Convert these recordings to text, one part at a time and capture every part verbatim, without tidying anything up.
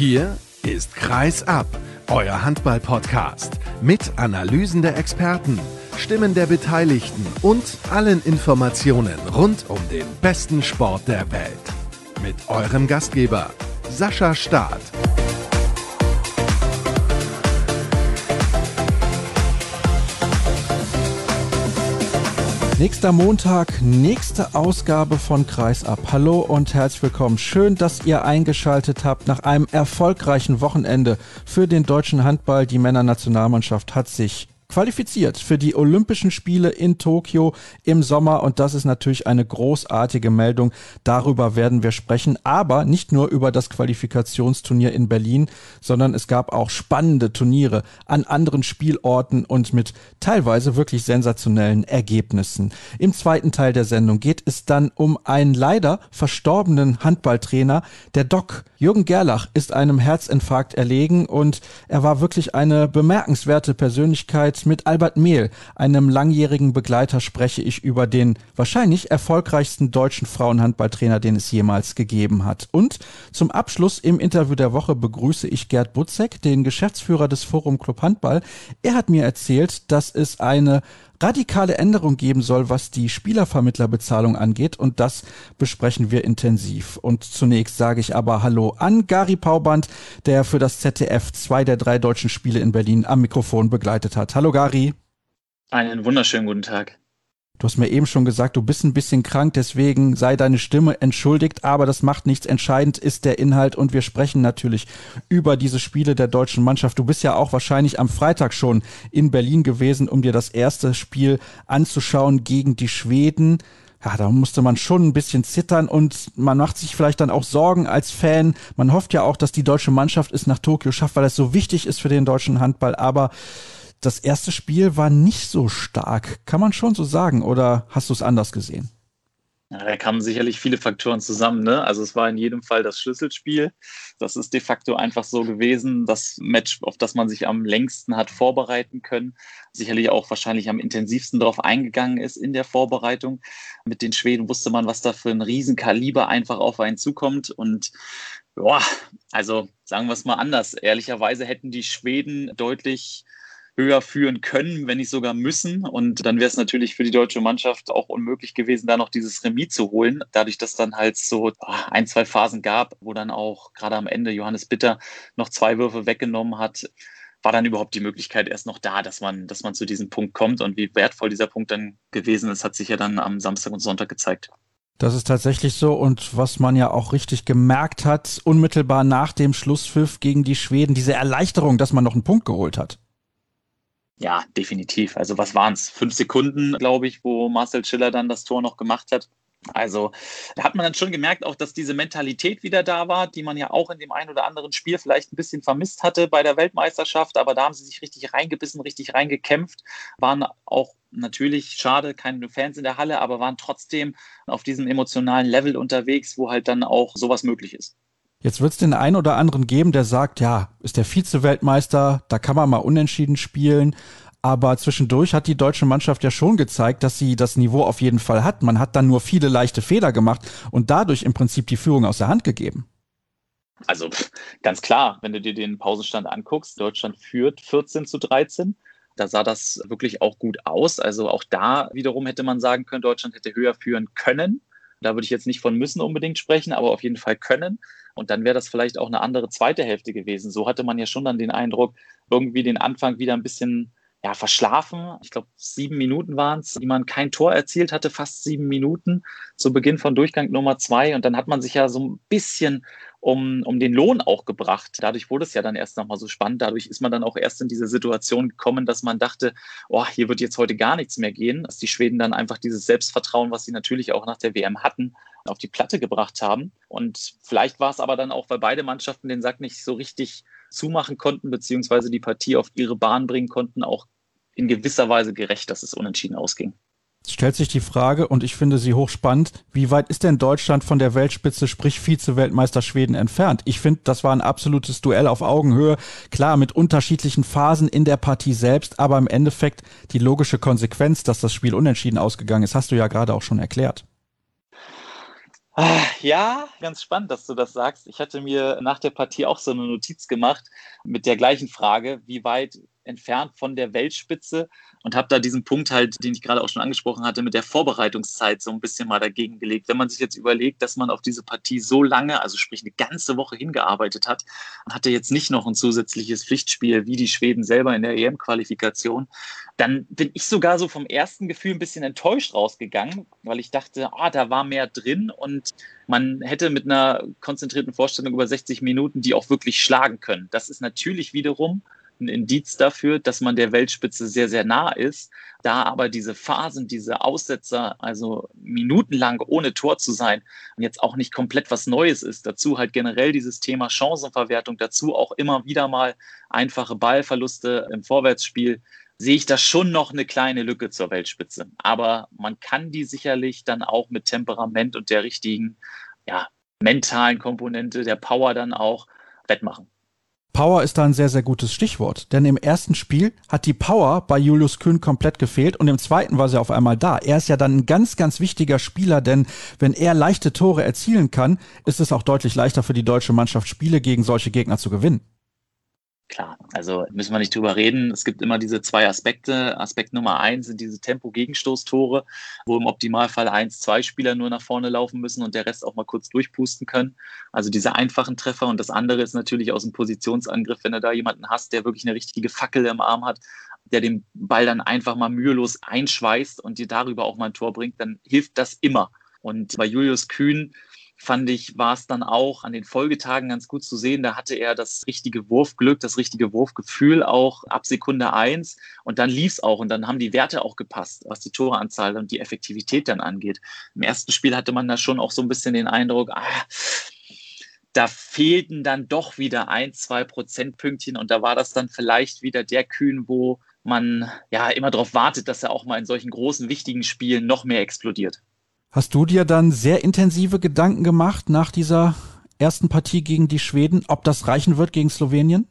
Hier ist Kreis ab, euer Handball-Podcast mit Analysen der Experten, Stimmen der Beteiligten und allen Informationen rund um den besten Sport der Welt. Mit eurem Gastgeber Sascha Staat. Nächster Montag, nächste Ausgabe von Kreis ab. Hallo und herzlich willkommen. Schön, dass ihr eingeschaltet habt nach einem erfolgreichen Wochenende für den deutschen Handball. Die Männernationalmannschaft hat sich qualifiziert für die Olympischen Spiele in Tokio im Sommer und das ist natürlich eine großartige Meldung. Darüber werden wir sprechen, aber nicht nur über das Qualifikationsturnier in Berlin, sondern es gab auch spannende Turniere an anderen Spielorten und mit teilweise wirklich sensationellen Ergebnissen. Im zweiten Teil der Sendung geht es dann um einen leider verstorbenen Handballtrainer. Der Doc Jürgen Gerlach ist einem Herzinfarkt erlegen und er war wirklich eine bemerkenswerte Persönlichkeit. Mit Albert Mehl, einem langjährigen Begleiter, spreche ich über den wahrscheinlich erfolgreichsten deutschen Frauenhandballtrainer, den es jemals gegeben hat. Und zum Abschluss im Interview der Woche begrüße ich Gerd Butzek, den Geschäftsführer des Forum Club Handball. Er hat mir erzählt, dass es eine radikale Änderung geben soll, was die Spielervermittlerbezahlung angeht, und das besprechen wir intensiv. Und zunächst sage ich aber Hallo an Gary Pauband, der für das Z D F zwei der drei deutschen Spiele in Berlin am Mikrofon begleitet hat. Hallo Gary. Einen wunderschönen guten Tag. Du hast mir eben schon gesagt, du bist ein bisschen krank, deswegen sei deine Stimme entschuldigt, aber das macht nichts. Entscheidend ist der Inhalt und wir sprechen natürlich über diese Spiele der deutschen Mannschaft. Du bist ja auch wahrscheinlich am Freitag schon in Berlin gewesen, um dir das erste Spiel anzuschauen gegen die Schweden. Ja, da musste man schon ein bisschen zittern und man macht sich vielleicht dann auch Sorgen als Fan. Man hofft ja auch, dass die deutsche Mannschaft es nach Tokio schafft, weil es so wichtig ist für den deutschen Handball, aber das erste Spiel war nicht so stark, kann man schon so sagen, oder hast du es anders gesehen? Ja, da kamen sicherlich viele Faktoren zusammen, ne? Also es war in jedem Fall das Schlüsselspiel. Das ist de facto einfach so gewesen, das Match, auf das man sich am längsten hat vorbereiten können. Sicherlich auch wahrscheinlich am intensivsten darauf eingegangen ist in der Vorbereitung. Mit den Schweden wusste man, was da für ein Riesenkaliber einfach auf einen zukommt. Und boah, also sagen wir es mal anders. Ehrlicherweise hätten die Schweden deutlich höher führen können, wenn nicht sogar müssen. Und dann wäre es natürlich für die deutsche Mannschaft auch unmöglich gewesen, da noch dieses Remis zu holen. Dadurch, dass dann halt so ein, zwei Phasen gab, wo dann auch gerade am Ende Johannes Bitter noch zwei Würfe weggenommen hat, war dann überhaupt die Möglichkeit erst noch da, dass man, dass man zu diesem Punkt kommt. Und wie wertvoll dieser Punkt dann gewesen ist, hat sich ja dann am Samstag und Sonntag gezeigt. Das ist tatsächlich so, und was man ja auch richtig gemerkt hat, unmittelbar nach dem Schlusspfiff gegen die Schweden, diese Erleichterung, dass man noch einen Punkt geholt hat. Ja, definitiv. Also was waren es? Fünf Sekunden, glaube ich, wo Marcel Schiller dann das Tor noch gemacht hat. Also da hat man dann schon gemerkt, auch dass diese Mentalität wieder da war, die man ja auch in dem einen oder anderen Spiel vielleicht ein bisschen vermisst hatte bei der Weltmeisterschaft. Aber da haben sie sich richtig reingebissen, richtig reingekämpft, waren auch natürlich, schade, keine Fans in der Halle, aber waren trotzdem auf diesem emotionalen Level unterwegs, wo halt dann auch sowas möglich ist. Jetzt wird es den einen oder anderen geben, der sagt, ja, ist der Vize-Weltmeister, da kann man mal unentschieden spielen. Aber zwischendurch hat die deutsche Mannschaft ja schon gezeigt, dass sie das Niveau auf jeden Fall hat. Man hat dann nur viele leichte Fehler gemacht und dadurch im Prinzip die Führung aus der Hand gegeben. Also ganz klar, wenn du dir den Pausenstand anguckst, Deutschland führt vierzehn zu dreizehn. Da sah das wirklich auch gut aus. Also auch da wiederum hätte man sagen können, Deutschland hätte höher führen können. Da würde ich jetzt nicht von müssen unbedingt sprechen, aber auf jeden Fall können. Und dann wäre das vielleicht auch eine andere zweite Hälfte gewesen. So hatte man ja schon dann den Eindruck, irgendwie den Anfang wieder ein bisschen ja, verschlafen. Ich glaube, sieben Minuten waren es, die man kein Tor erzielt hatte, fast sieben Minuten zu Beginn von Durchgang Nummer zwei. Und dann hat man sich ja so ein bisschen um, um den Lohn auch gebracht. Dadurch wurde es ja dann erst nochmal so spannend. Dadurch ist man dann auch erst in diese Situation gekommen, dass man dachte, oh, hier wird jetzt heute gar nichts mehr gehen. Dass die Schweden dann einfach dieses Selbstvertrauen, was sie natürlich auch nach der W M hatten, auf die Platte gebracht haben. Und vielleicht war es aber dann auch, weil beide Mannschaften den Sack nicht so richtig zumachen konnten, beziehungsweise die Partie auf ihre Bahn bringen konnten, auch in gewisser Weise gerecht, dass es unentschieden ausging. Es stellt sich die Frage, und ich finde sie hochspannend, wie weit ist denn Deutschland von der Weltspitze, sprich Vize-Weltmeister Schweden, entfernt? Ich finde, das war ein absolutes Duell auf Augenhöhe, klar mit unterschiedlichen Phasen in der Partie selbst, aber im Endeffekt die logische Konsequenz, dass das Spiel unentschieden ausgegangen ist, hast du ja gerade auch schon erklärt. Ja, ganz spannend, dass du das sagst. Ich hatte mir nach der Partie auch so eine Notiz gemacht mit der gleichen Frage, wie weit entfernt von der Weltspitze, und habe da diesen Punkt halt, den ich gerade auch schon angesprochen hatte, mit der Vorbereitungszeit so ein bisschen mal dagegen gelegt. Wenn man sich jetzt überlegt, dass man auf diese Partie so lange, also sprich eine ganze Woche hingearbeitet hat, und hatte jetzt nicht noch ein zusätzliches Pflichtspiel wie die Schweden selber in der E M-Qualifikation, dann bin ich sogar so vom ersten Gefühl ein bisschen enttäuscht rausgegangen, weil ich dachte, ah, da war mehr drin und man hätte mit einer konzentrierten Vorstellung über sechzig Minuten die auch wirklich schlagen können. Das ist natürlich wiederum ein Indiz dafür, dass man der Weltspitze sehr, sehr nah ist. Da aber diese Phasen, diese Aussetzer, also minutenlang ohne Tor zu sein, jetzt auch nicht komplett was Neues ist. Dazu halt generell dieses Thema Chancenverwertung, dazu auch immer wieder mal einfache Ballverluste im Vorwärtsspiel, sehe ich da schon noch eine kleine Lücke zur Weltspitze. Aber man kann die sicherlich dann auch mit Temperament und der richtigen, ja, mentalen Komponente, der Power dann auch wettmachen. Power ist da ein sehr, sehr gutes Stichwort, denn im ersten Spiel hat die Power bei Julius Kühn komplett gefehlt und im zweiten war sie auf einmal da. Er ist ja dann ein ganz, ganz wichtiger Spieler, denn wenn er leichte Tore erzielen kann, ist es auch deutlich leichter für die deutsche Mannschaft, Spiele gegen solche Gegner zu gewinnen. Klar, also müssen wir nicht drüber reden. Es gibt immer diese zwei Aspekte. Aspekt Nummer eins sind diese Tempo-Gegenstoßtore, wo im Optimalfall eins, zwei Spieler nur nach vorne laufen müssen und der Rest auch mal kurz durchpusten können. Also diese einfachen Treffer. Und das andere ist natürlich aus dem Positionsangriff, wenn du da jemanden hast, der wirklich eine richtige Fackel im Arm hat, der den Ball dann einfach mal mühelos einschweißt und dir darüber auch mal ein Tor bringt, dann hilft das immer. Und bei Julius Kühn, fand ich, war es dann auch an den Folgetagen ganz gut zu sehen. Da hatte er das richtige Wurfglück, das richtige Wurfgefühl auch ab Sekunde eins. Und dann lief es auch. Und dann haben die Werte auch gepasst, was die Toreanzahl und die Effektivität dann angeht. Im ersten Spiel hatte man da schon auch so ein bisschen den Eindruck, ah, da fehlten dann doch wieder ein, zwei Prozentpünktchen. Und da war das dann vielleicht wieder der Kühn, wo man ja immer darauf wartet, dass er auch mal in solchen großen, wichtigen Spielen noch mehr explodiert. Hast du dir dann sehr intensive Gedanken gemacht nach dieser ersten Partie gegen die Schweden, ob das reichen wird gegen Slowenien?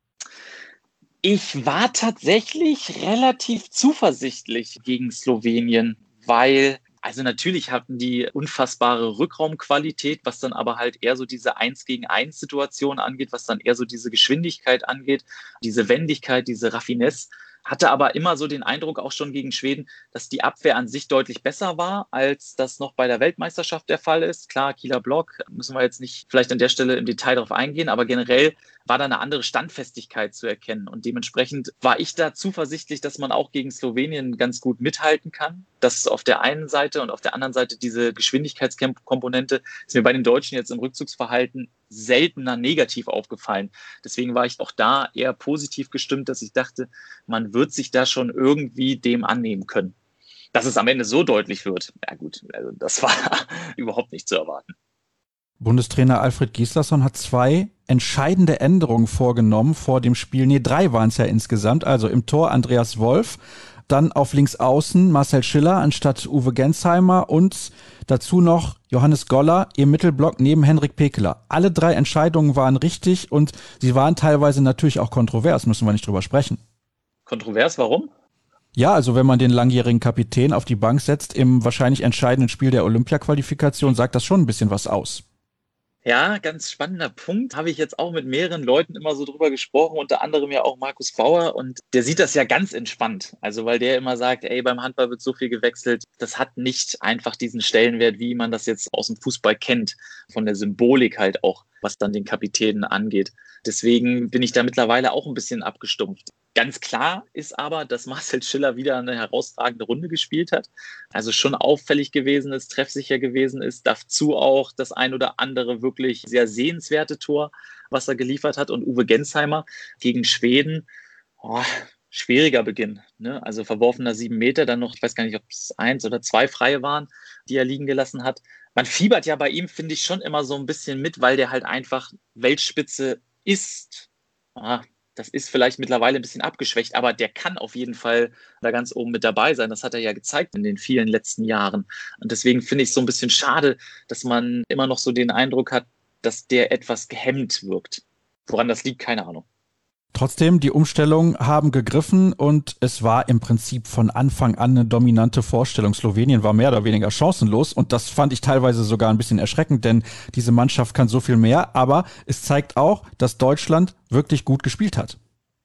Ich war tatsächlich relativ zuversichtlich gegen Slowenien, weil, also natürlich hatten die unfassbare Rückraumqualität, was dann aber halt eher so diese eins gegen eins Situation angeht, was dann eher so diese Geschwindigkeit angeht, diese Wendigkeit, diese Raffinesse. Hatte aber immer so den Eindruck, auch schon gegen Schweden, dass die Abwehr an sich deutlich besser war, als das noch bei der Weltmeisterschaft der Fall ist. Klar, Kieler Block, müssen wir jetzt nicht vielleicht an der Stelle im Detail darauf eingehen, aber generell war da eine andere Standfestigkeit zu erkennen. Und dementsprechend war ich da zuversichtlich, dass man auch gegen Slowenien ganz gut mithalten kann. Das auf der einen Seite und auf der anderen Seite diese Geschwindigkeitskomponente ist mir bei den Deutschen jetzt im Rückzugsverhalten seltener negativ aufgefallen. Deswegen war ich auch da eher positiv gestimmt, dass ich dachte, man wird sich da schon irgendwie dem annehmen können. Dass es am Ende so deutlich wird, ja gut, also das war überhaupt nicht zu erwarten. Bundestrainer Alfred Gislason hat zwei entscheidende Änderungen vorgenommen vor dem Spiel. Nee, drei waren es ja insgesamt. Also im Tor Andreas Wolf, dann auf links außen Marcel Schiller anstatt Uwe Gensheimer und dazu noch Johannes Goller im Mittelblock neben Henrik Pekeler. Alle drei Entscheidungen waren richtig und sie waren teilweise natürlich auch kontrovers, müssen wir nicht drüber sprechen. Kontrovers, warum? Ja, also wenn man den langjährigen Kapitän auf die Bank setzt im wahrscheinlich entscheidenden Spiel der Olympia-Qualifikation, sagt das schon ein bisschen was aus. Ja, ganz spannender Punkt. Habe ich jetzt auch mit mehreren Leuten immer so drüber gesprochen, unter anderem ja auch Markus Bauer. Und der sieht das ja ganz entspannt. Also weil der immer sagt, ey, beim Handball wird so viel gewechselt. Das hat nicht einfach diesen Stellenwert, wie man das jetzt aus dem Fußball kennt. Von der Symbolik halt auch, was dann den Kapitänen angeht. Deswegen bin ich da mittlerweile auch ein bisschen abgestumpft. Ganz klar ist aber, dass Marcel Schiller wieder eine herausragende Runde gespielt hat. Also schon auffällig gewesen ist, treffsicher gewesen ist. Dazu auch das ein oder andere wirklich sehr sehenswerte Tor, was er geliefert hat. Und Uwe Gensheimer gegen Schweden, oh, schwieriger Beginn. Ne? Also verworfener sieben Meter, dann noch, ich weiß gar nicht, ob es eins oder zwei Freie waren, die er liegen gelassen hat. Man fiebert ja bei ihm, finde ich, schon immer so ein bisschen mit, weil der halt einfach Weltspitze ist. Ah, das ist vielleicht mittlerweile ein bisschen abgeschwächt, aber der kann auf jeden Fall da ganz oben mit dabei sein. Das hat er ja gezeigt in den vielen letzten Jahren. Und deswegen finde ich es so ein bisschen schade, dass man immer noch so den Eindruck hat, dass der etwas gehemmt wirkt. Woran das liegt, keine Ahnung. Trotzdem, die Umstellungen haben gegriffen und es war im Prinzip von Anfang an eine dominante Vorstellung. Slowenien war mehr oder weniger chancenlos und das fand ich teilweise sogar ein bisschen erschreckend, denn diese Mannschaft kann so viel mehr, aber es zeigt auch, dass Deutschland wirklich gut gespielt hat.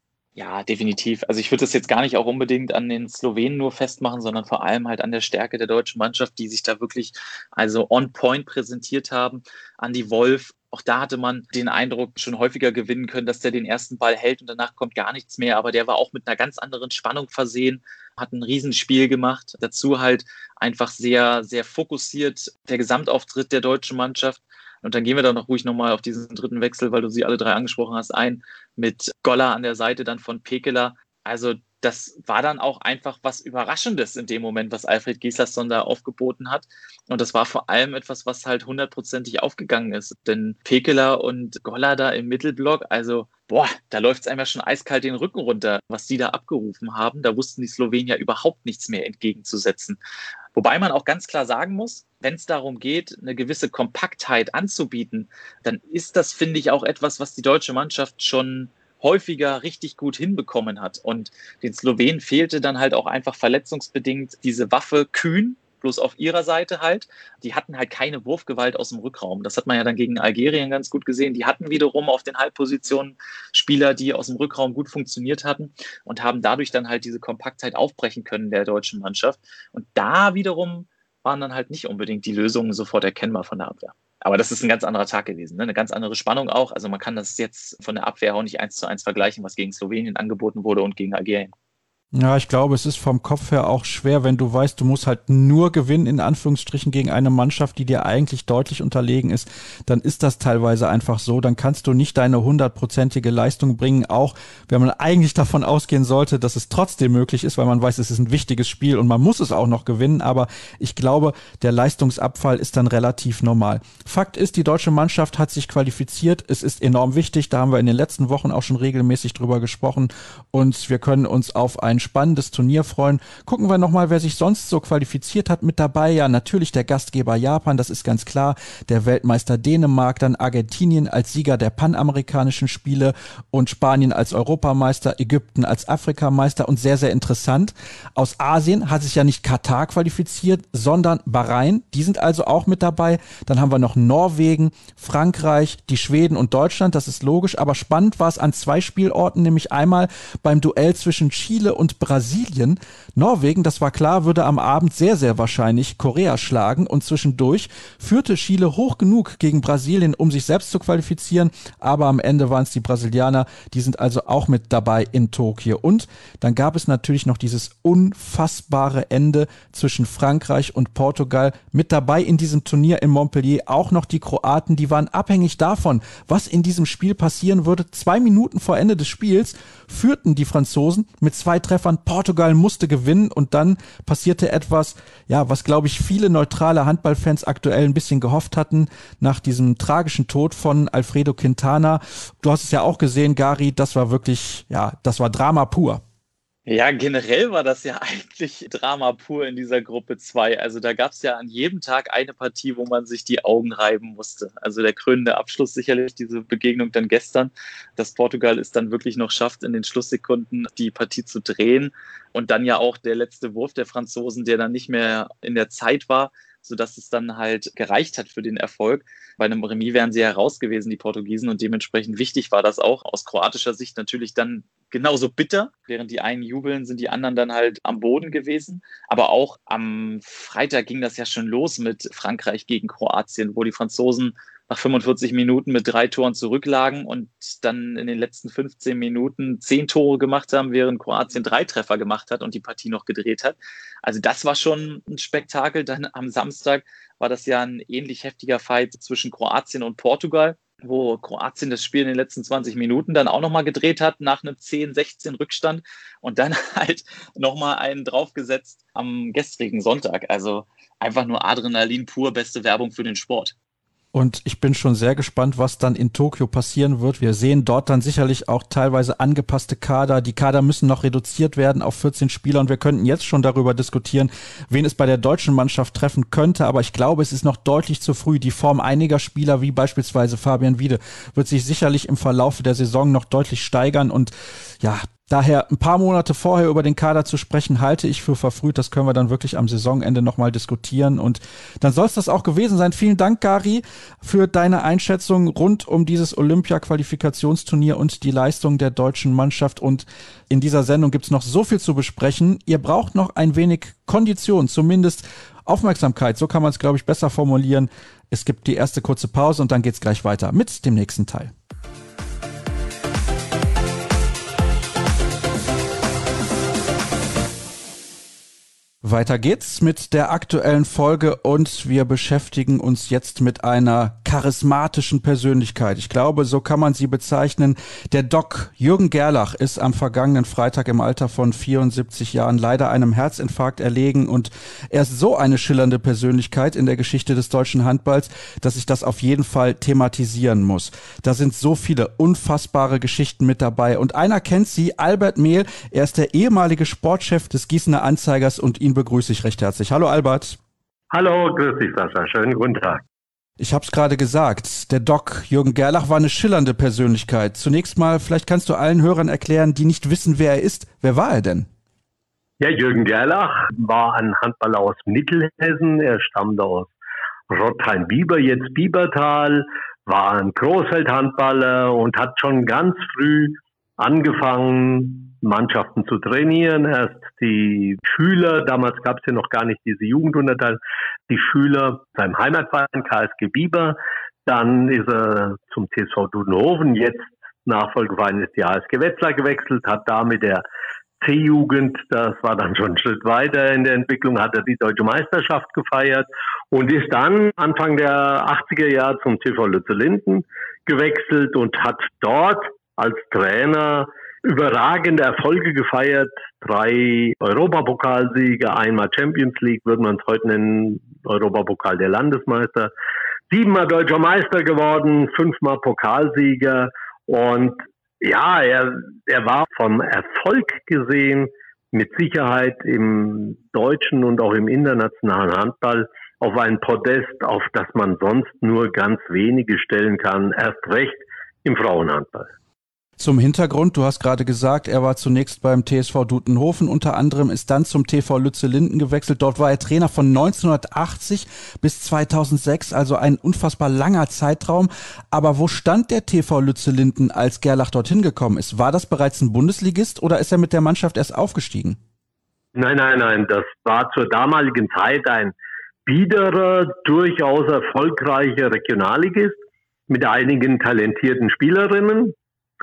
Ja, definitiv. Also ich würde das jetzt gar nicht auch unbedingt an den Slowenen nur festmachen, sondern vor allem halt an der Stärke der deutschen Mannschaft, die sich da wirklich also on point präsentiert haben. Andi Wolf, auch da hatte man den Eindruck, schon häufiger gewinnen können, dass der den ersten Ball hält und danach kommt gar nichts mehr. Aber der war auch mit einer ganz anderen Spannung versehen, hat ein Riesenspiel gemacht. Dazu halt einfach sehr, sehr fokussiert der Gesamtauftritt der deutschen Mannschaft. Und dann gehen wir da noch ruhig nochmal auf diesen dritten Wechsel, weil du sie alle drei angesprochen hast, ein, mit Goller an der Seite dann von Pekeler. Also das war dann auch einfach was Überraschendes in dem Moment, was Alfred Gislason da aufgeboten hat. Und das war vor allem etwas, was halt hundertprozentig aufgegangen ist. Denn Pekeler und Goller da im Mittelblock, also boah, da läuft es einem ja schon eiskalt den Rücken runter, was die da abgerufen haben. Da wussten die Slowenier überhaupt nichts mehr entgegenzusetzen. Wobei man auch ganz klar sagen muss, wenn es darum geht, eine gewisse Kompaktheit anzubieten, dann ist das, finde ich, auch etwas, was die deutsche Mannschaft schon häufiger richtig gut hinbekommen hat. Und den Slowenen fehlte dann halt auch einfach verletzungsbedingt diese Waffe Kühn, bloß auf ihrer Seite halt. Die hatten halt keine Wurfgewalt aus dem Rückraum. Das hat man ja dann gegen Algerien ganz gut gesehen. Die hatten wiederum auf den Halbpositionen Spieler, die aus dem Rückraum gut funktioniert hatten und haben dadurch dann halt diese Kompaktheit aufbrechen können der deutschen Mannschaft. Und da wiederum waren dann halt nicht unbedingt die Lösungen sofort erkennbar von der Abwehr. Aber das ist ein ganz anderer Tag gewesen, ne? Eine ganz andere Spannung auch. Also man kann das jetzt von der Abwehr auch nicht eins zu eins vergleichen, was gegen Slowenien angeboten wurde und gegen Algerien. Ja, ich glaube, es ist vom Kopf her auch schwer, wenn du weißt, du musst halt nur gewinnen, in Anführungsstrichen, gegen eine Mannschaft, die dir eigentlich deutlich unterlegen ist, dann ist das teilweise einfach so, dann kannst du nicht deine hundertprozentige Leistung bringen, auch wenn man eigentlich davon ausgehen sollte, dass es trotzdem möglich ist, weil man weiß, es ist ein wichtiges Spiel und man muss es auch noch gewinnen, aber ich glaube, der Leistungsabfall ist dann relativ normal. Fakt ist, die deutsche Mannschaft hat sich qualifiziert, es ist enorm wichtig, da haben wir in den letzten Wochen auch schon regelmäßig drüber gesprochen und wir können uns auf ein spannendes Turnier freuen. Gucken wir nochmal, wer sich sonst so qualifiziert hat mit dabei. Ja, natürlich der Gastgeber Japan, das ist ganz klar. Der Weltmeister Dänemark, dann Argentinien als Sieger der Panamerikanischen Spiele und Spanien als Europameister, Ägypten als Afrikameister und sehr, sehr interessant. Aus Asien hat sich ja nicht Katar qualifiziert, sondern Bahrain. Die sind also auch mit dabei. Dann haben wir noch Norwegen, Frankreich, die Schweden und Deutschland. Das ist logisch, aber spannend war es an zwei Spielorten, nämlich einmal beim Duell zwischen Chile und Brasilien. Norwegen, das war klar, würde am Abend sehr, sehr wahrscheinlich Korea schlagen und zwischendurch führte Chile hoch genug gegen Brasilien, um sich selbst zu qualifizieren, aber am Ende waren es die Brasilianer, die sind also auch mit dabei in Tokio. Und dann gab es natürlich noch dieses unfassbare Ende zwischen Frankreich und Portugal. Mit dabei in diesem Turnier in Montpellier auch noch die Kroaten, die waren abhängig davon, was in diesem Spiel passieren würde. Zwei Minuten vor Ende des Spiels führten die Franzosen mit zwei Treffern. Portugal musste gewinnen und dann passierte etwas, ja, was glaube ich viele neutrale Handballfans aktuell ein bisschen gehofft hatten, nach diesem tragischen Tod von Alfredo Quintana. Du hast es ja auch gesehen, Gary, das war wirklich, ja, das war Drama pur. Ja, generell war das ja eigentlich Drama pur in dieser Gruppe zwei. Also da gab es ja an jedem Tag eine Partie, wo man sich die Augen reiben musste. Also der krönende Abschluss sicherlich, diese Begegnung dann gestern, dass Portugal es dann wirklich noch schafft, in den Schlusssekunden die Partie zu drehen. Und dann ja auch der letzte Wurf der Franzosen, der dann nicht mehr in der Zeit war, sodass es dann halt gereicht hat für den Erfolg. Bei einem Remis wären sie ja raus gewesen, die Portugiesen, und dementsprechend wichtig war das auch. Aus kroatischer Sicht natürlich dann genauso bitter. Während die einen jubeln, sind die anderen dann halt am Boden gewesen. Aber auch am Freitag ging das ja schon los mit Frankreich gegen Kroatien, wo die Franzosen nach fünfundvierzig Minuten mit drei Toren zurücklagen und dann in den letzten fünfzehn Minuten zehn Tore gemacht haben, während Kroatien drei Treffer gemacht hat und die Partie noch gedreht hat. Also das war schon ein Spektakel. Dann am Samstag war das ja ein ähnlich heftiger Fight zwischen Kroatien und Portugal, wo Kroatien das Spiel in den letzten zwanzig Minuten dann auch nochmal gedreht hat, nach einem zehn sechzehn Rückstand und dann halt nochmal einen draufgesetzt am gestrigen Sonntag. Also einfach nur Adrenalin pur, beste Werbung für den Sport. Und ich bin schon sehr gespannt, was dann in Tokio passieren wird. Wir sehen dort dann sicherlich auch teilweise angepasste Kader. Die Kader müssen noch reduziert werden auf vierzehn Spieler und wir könnten jetzt schon darüber diskutieren, wen es bei der deutschen Mannschaft treffen könnte. Aber ich glaube, es ist noch deutlich zu früh. Die Form einiger Spieler, wie beispielsweise Fabian Wiede, wird sich sicherlich im Verlauf der Saison noch deutlich steigern und ja, daher ein paar Monate vorher über den Kader zu sprechen, halte ich für verfrüht. Das können wir dann wirklich am Saisonende nochmal diskutieren. Und dann soll es das auch gewesen sein. Vielen Dank, Gary, für deine Einschätzung rund um dieses Olympia-Qualifikationsturnier und die Leistung der deutschen Mannschaft. Und in dieser Sendung gibt es noch so viel zu besprechen. Ihr braucht noch ein wenig Kondition, zumindest Aufmerksamkeit. So kann man es, glaube ich, besser formulieren. Es gibt die erste kurze Pause und dann geht es gleich weiter mit dem nächsten Teil. Weiter geht's mit der aktuellen Folge und wir beschäftigen uns jetzt mit einer charismatischen Persönlichkeit. Ich glaube, so kann man sie bezeichnen. Der Doc Jürgen Gerlach ist am vergangenen Freitag im Alter von vierundsiebzig Jahren leider einem Herzinfarkt erlegen und er ist so eine schillernde Persönlichkeit in der Geschichte des deutschen Handballs, dass ich das auf jeden Fall thematisieren muss. Da sind so viele unfassbare Geschichten mit dabei und einer kennt sie, Albert Mehl. Er ist der ehemalige Sportchef des Gießener Anzeigers und ihn begrüße ich recht herzlich. Hallo Albert. Hallo, grüß dich Sascha, schönen guten Tag. Ich habe es gerade gesagt, der Doc Jürgen Gerlach war eine schillernde Persönlichkeit. Zunächst mal, vielleicht kannst du allen Hörern erklären, die nicht wissen, wer er ist. Wer war er denn? Ja, Jürgen Gerlach war ein Handballer aus Mittelhessen. Er stammte aus Rotthein-Bieber, jetzt Biebertal, war ein Großfeldhandballer und hat schon ganz früh angefangen, Mannschaften zu trainieren. Erst die Schüler, damals gab es ja noch gar nicht diese Jugendunterteil, die Schüler beim Heimatverein K S G Bieber. Dann ist er zum T S V Dudenhofen, jetzt Nachfolgeverein ist die H S G Wetzlar gewechselt, hat da mit der C-Jugend, das war dann schon ein Schritt weiter in der Entwicklung, hat er die Deutsche Meisterschaft gefeiert und ist dann Anfang der achtziger Jahre zum T V Lützellinden gewechselt und hat dort als Trainer überragende Erfolge gefeiert. Drei Europapokalsiege, einmal Champions League, würde man es heute nennen, Europapokal der Landesmeister. Siebenmal Deutscher Meister geworden, fünfmal Pokalsieger. Und ja, er, er war vom Erfolg gesehen mit Sicherheit im deutschen und auch im internationalen Handball auf ein Podest, auf das man sonst nur ganz wenige stellen kann, erst recht im Frauenhandball. Zum Hintergrund, du hast gerade gesagt, er war zunächst beim T S V Dudenhofen, unter anderem ist dann zum T V Lützellinden gewechselt. Dort war er Trainer von neunzehnhundertachtzig bis zweitausendsechs, also ein unfassbar langer Zeitraum. Aber wo stand der T V Lützellinden, als Gerlach dorthin gekommen ist? War das bereits ein Bundesligist oder ist er mit der Mannschaft erst aufgestiegen? Nein, nein, nein, das war zur damaligen Zeit ein biederer, durchaus erfolgreicher Regionalligist mit einigen talentierten Spielerinnen.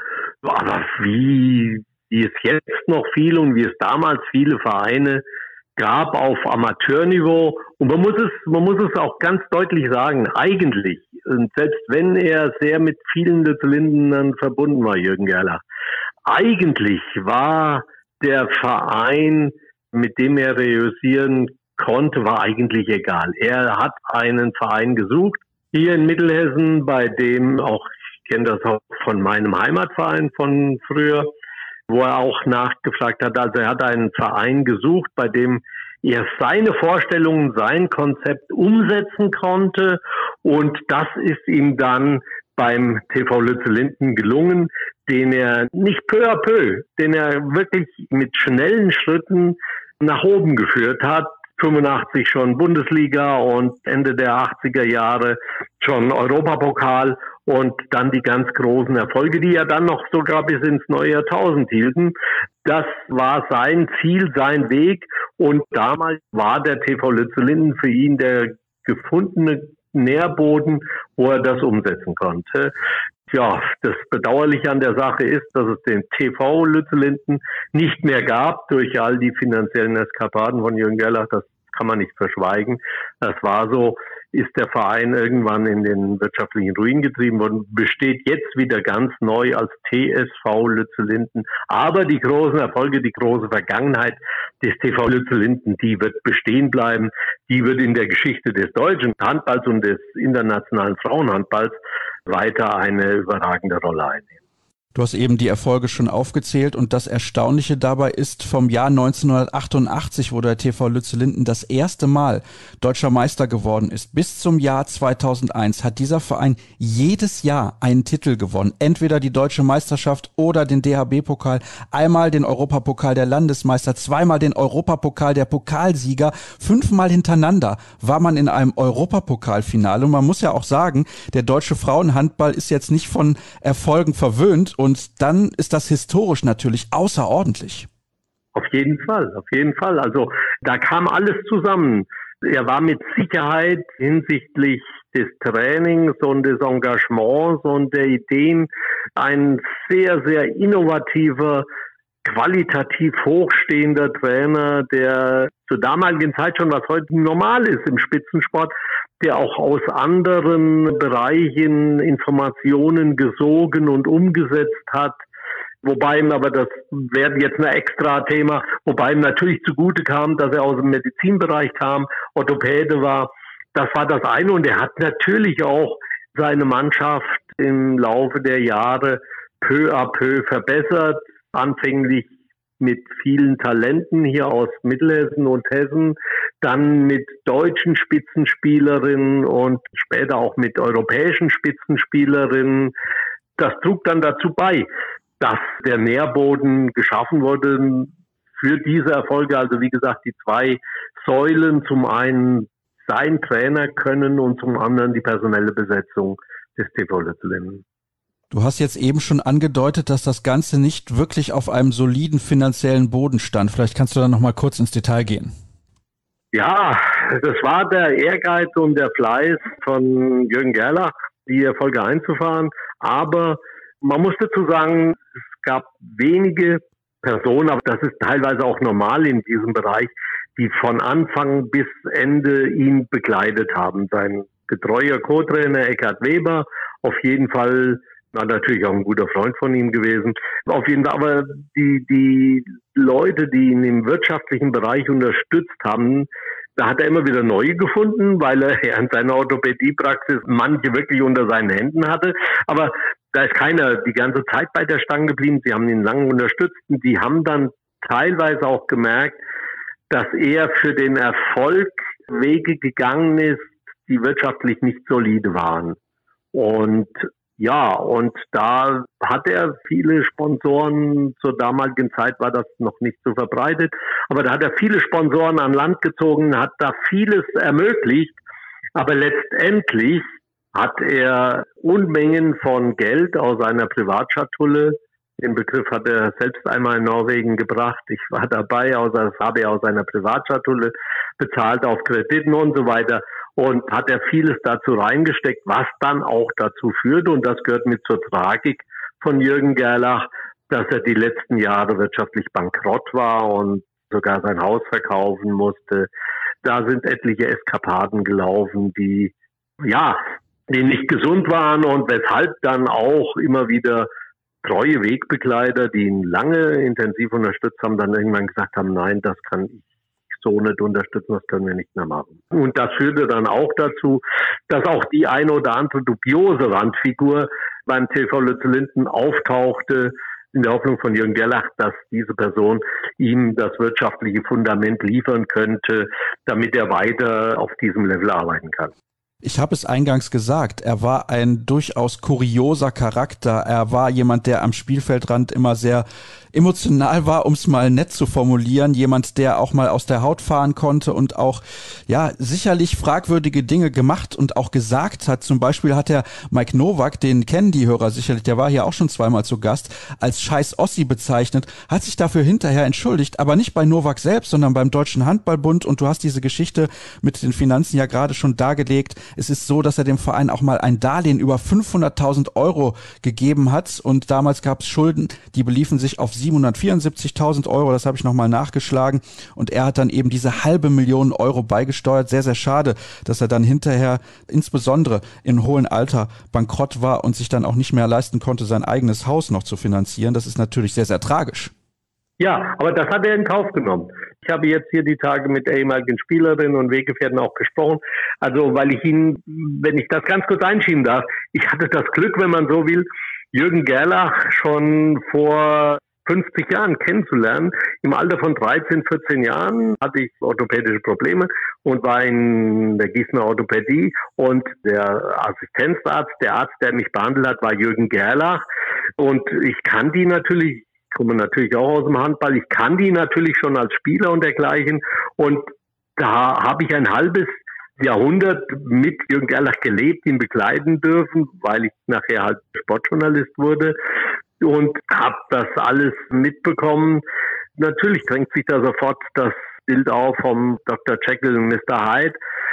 Aber wie, wie es jetzt noch viel und wie es damals viele Vereine gab auf Amateurniveau. Und man muss es, man muss es auch ganz deutlich sagen, eigentlich, und selbst wenn er sehr mit vielen Lützelindern verbunden war, Jürgen Gerlach, eigentlich war der Verein, mit dem er reüssieren konnte, war eigentlich egal. Er hat einen Verein gesucht, hier in Mittelhessen, bei dem auch, ich kenne das auch von meinem Heimatverein von früher, wo er auch nachgefragt hat. Also er hat einen Verein gesucht, bei dem er seine Vorstellungen, sein Konzept umsetzen konnte. Und das ist ihm dann beim T V Lützellinden gelungen, den er nicht peu à peu, den er wirklich mit schnellen Schritten nach oben geführt hat. fünfundachtzig schon Bundesliga und Ende der achtziger Jahre schon Europapokal und dann die ganz großen Erfolge, die ja dann noch sogar bis ins neue Jahrtausend hielten. Das war sein Ziel, sein Weg und damals war der T V Lützellinden für ihn der gefundene Nährboden, wo er das umsetzen konnte. Ja, das Bedauerliche an der Sache ist, dass es den T V Lützellinden nicht mehr gab durch all die finanziellen Eskapaden von Jürgen Gerlach. Das kann man nicht verschweigen. Das war so. ist der Verein irgendwann in den wirtschaftlichen Ruin getrieben worden, besteht jetzt wieder ganz neu als T S V Lützellinden. Aber die großen Erfolge, die große Vergangenheit des T V Lützellinden, die wird bestehen bleiben. Die wird in der Geschichte des deutschen Handballs und des internationalen Frauenhandballs weiter eine überragende Rolle einnehmen. Du hast eben die Erfolge schon aufgezählt und das Erstaunliche dabei ist, vom Jahr neunzehnhundertachtundachtzig, wo der T V Lützellinden das erste Mal deutscher Meister geworden ist, bis zum Jahr zweitausendeins hat dieser Verein jedes Jahr einen Titel gewonnen. Entweder die Deutsche Meisterschaft oder den D H B-Pokal, einmal den Europapokal der Landesmeister, zweimal den Europapokal der Pokalsieger, fünfmal hintereinander war man in einem Europapokalfinale. Und man muss ja auch sagen, der deutsche Frauenhandball ist jetzt nicht von Erfolgen verwöhnt. Und dann ist das historisch natürlich außerordentlich. Auf jeden Fall, auf jeden Fall. Also da kam alles zusammen. Er war mit Sicherheit hinsichtlich des Trainings und des Engagements und der Ideen ein sehr, sehr innovativer, qualitativ hochstehender Trainer, der zur damaligen Zeit schon, was heute normal ist im Spitzensport, der auch aus anderen Bereichen Informationen gesogen und umgesetzt hat. Wobei ihm aber, das wäre jetzt ein extra Thema, wobei ihm natürlich zugute kam, dass er aus dem Medizinbereich kam, Orthopäde war. Das war das eine und er hat natürlich auch seine Mannschaft im Laufe der Jahre peu à peu verbessert. Anfänglich mit vielen Talenten hier aus Mittelhessen und Hessen, dann mit deutschen Spitzenspielerinnen und später auch mit europäischen Spitzenspielerinnen. Das trug dann dazu bei, dass der Nährboden geschaffen wurde für diese Erfolge. Also wie gesagt, die zwei Säulen, zum einen sein Trainer können und zum anderen die personelle Besetzung des T V Lützellinden. Du hast jetzt eben schon angedeutet, dass das Ganze nicht wirklich auf einem soliden finanziellen Boden stand. Vielleicht kannst du da noch mal kurz ins Detail gehen. Ja, das war der Ehrgeiz und der Fleiß von Jürgen Gerlach, die Erfolge einzufahren. Aber man muss dazu sagen, es gab wenige Personen, aber das ist teilweise auch normal in diesem Bereich, die von Anfang bis Ende ihn begleitet haben. Sein getreuer Co-Trainer Eckhard Weber, auf jeden Fall, war natürlich auch ein guter Freund von ihm gewesen. Auf jeden Fall, aber die, die Leute, die ihn im wirtschaftlichen Bereich unterstützt haben, da hat er immer wieder neue gefunden, weil er in seiner Orthopädiepraxis manche wirklich unter seinen Händen hatte. Aber da ist keiner die ganze Zeit bei der Stange geblieben. Sie haben ihn lange unterstützt. Und die haben dann teilweise auch gemerkt, dass er für den Erfolg Wege gegangen ist, die wirtschaftlich nicht solide waren. Und ja, und da hat er viele Sponsoren, zur damaligen Zeit war das noch nicht so verbreitet, aber da hat er viele Sponsoren an Land gezogen, hat da vieles ermöglicht, aber letztendlich hat er Unmengen von Geld aus seiner Privatschatulle, den Begriff hat er selbst einmal in Norwegen gebracht, ich war dabei, das habe er aus seiner Privatschatulle bezahlt auf Krediten und so weiter. Und hat er vieles dazu reingesteckt, was dann auch dazu führt, und das gehört mit zur Tragik von Jürgen Gerlach, dass er die letzten Jahre wirtschaftlich bankrott war und sogar sein Haus verkaufen musste. Da sind etliche Eskapaden gelaufen, die, ja, die nicht gesund waren und weshalb dann auch immer wieder treue Wegbegleiter, die ihn lange intensiv unterstützt haben, dann irgendwann gesagt haben, nein, das kann ich so nicht unterstützen, das können wir nicht mehr machen. Und das führte dann auch dazu, dass auch die eine oder andere dubiose Randfigur beim T V Lützellinden auftauchte, in der Hoffnung von Jürgen Gerlach, dass diese Person ihm das wirtschaftliche Fundament liefern könnte, damit er weiter auf diesem Level arbeiten kann. Ich habe es eingangs gesagt, er war ein durchaus kurioser Charakter. Er war jemand, der am Spielfeldrand immer sehr emotional war, um es mal nett zu formulieren. Jemand, der auch mal aus der Haut fahren konnte und auch ja sicherlich fragwürdige Dinge gemacht und auch gesagt hat. Zum Beispiel hat er Mike Nowak, den kennen die Hörer sicherlich, der war hier auch schon zweimal zu Gast, als scheiß Ossi bezeichnet, hat sich dafür hinterher entschuldigt, aber nicht bei Nowak selbst, sondern beim Deutschen Handballbund. Und du hast diese Geschichte mit den Finanzen ja gerade schon dargelegt. Es ist so, dass er dem Verein auch mal ein Darlehen über fünfhunderttausend Euro gegeben hat und damals gab es Schulden, die beliefen sich auf siebenhundertvierundsiebzigtausend Euro, das habe ich nochmal nachgeschlagen und er hat dann eben diese halbe Million Euro beigesteuert. Sehr, sehr schade, dass er dann hinterher insbesondere im hohen Alter bankrott war und sich dann auch nicht mehr leisten konnte, sein eigenes Haus noch zu finanzieren. Das ist natürlich sehr, sehr tragisch. Ja, aber das hat er in Kauf genommen. Ich habe jetzt hier die Tage mit ehemaligen Spielerinnen und Weggefährten auch gesprochen. Also, weil ich ihn, wenn ich das ganz kurz einschieben darf, ich hatte das Glück, wenn man so will, Jürgen Gerlach schon vor fünfzig Jahren kennenzulernen. Im Alter von dreizehn, vierzehn Jahren hatte ich orthopädische Probleme und war in der Gießener Orthopädie und der Assistenzarzt, der Arzt, der mich behandelt hat, war Jürgen Gerlach und ich kann die natürlich, ich komme natürlich auch aus dem Handball, ich kann die natürlich schon als Spieler und dergleichen und da habe ich ein halbes Jahrhundert mit Jürgen Gerlach gelebt, ihn begleiten dürfen, weil ich nachher halt Sportjournalist wurde und habe das alles mitbekommen. Natürlich drängt sich da sofort das Bild auf vom Doktor Jekyll und Mister Hyde.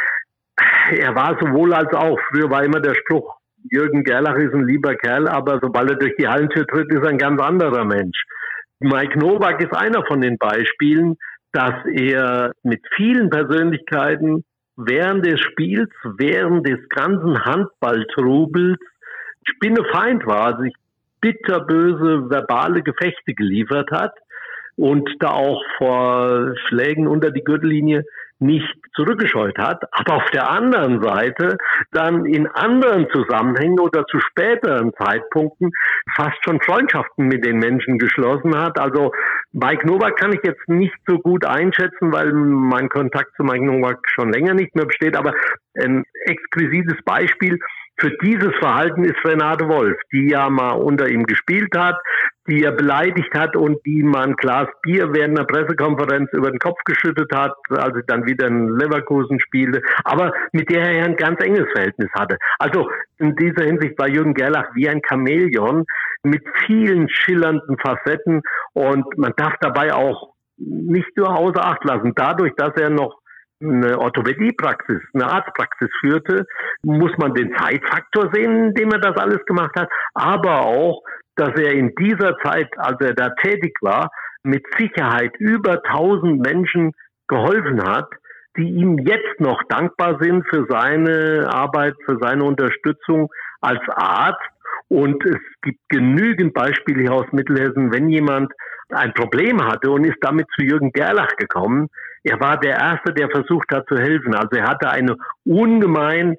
Er war sowohl als auch. Früher war immer der Spruch, Jürgen Gerlach ist ein lieber Kerl, aber sobald er durch die Hallentür tritt, ist er ein ganz anderer Mensch. Mike Nowak ist einer von den Beispielen, dass er mit vielen Persönlichkeiten während des Spiels, während des ganzen Handballtrubels spinnefeind war, sich bitterböse verbale Gefechte geliefert hat und da auch vor Schlägen unter die Gürtellinie nicht zurückgescheut hat, aber auf der anderen Seite dann in anderen Zusammenhängen oder zu späteren Zeitpunkten fast schon Freundschaften mit den Menschen geschlossen hat. Also Mike Nowak kann ich jetzt nicht so gut einschätzen, weil mein Kontakt zu Mike Nowak schon länger nicht mehr besteht, aber ein exquisites Beispiel für dieses Verhalten ist Renate Wolf, die ja mal unter ihm gespielt hat, die er beleidigt hat und die man ein Glas Bier während einer Pressekonferenz über den Kopf geschüttet hat, als er dann wieder in Leverkusen spielte, aber mit der er ein ganz enges Verhältnis hatte. Also in dieser Hinsicht war Jürgen Gerlach wie ein Chamäleon mit vielen schillernden Facetten und man darf dabei auch nicht nur außer Acht lassen, dadurch, dass er noch eine Orthopädiepraxis, eine Arztpraxis führte, muss man den Zeitfaktor sehen, in dem er das alles gemacht hat, aber auch, dass er in dieser Zeit, als er da tätig war, mit Sicherheit über tausend Menschen geholfen hat, die ihm jetzt noch dankbar sind für seine Arbeit, für seine Unterstützung als Arzt. Und es gibt genügend Beispiele hier aus Mittelhessen, wenn jemand ein Problem hatte und ist damit zu Jürgen Gerlach gekommen. Er war der Erste, der versucht hat zu helfen. Also er hatte eine ungemein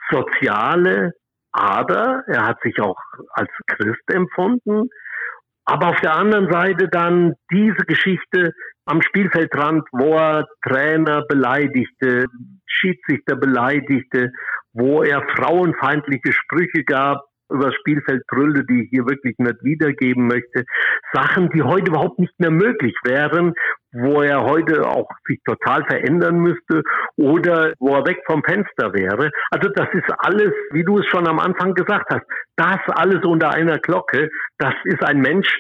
soziale Ader. Er hat sich auch als Christ empfunden. Aber auf der anderen Seite dann diese Geschichte am Spielfeldrand, wo er Trainer beleidigte, Schiedsrichter beleidigte, wo er frauenfeindliche Sprüche gab, über das Spielfeld brüllte, die ich hier wirklich nicht wiedergeben möchte. Sachen, die heute überhaupt nicht mehr möglich wären, wo er heute auch sich total verändern müsste oder wo er weg vom Fenster wäre. Also das ist alles, wie du es schon am Anfang gesagt hast, das alles unter einer Glocke. Das ist ein Mensch,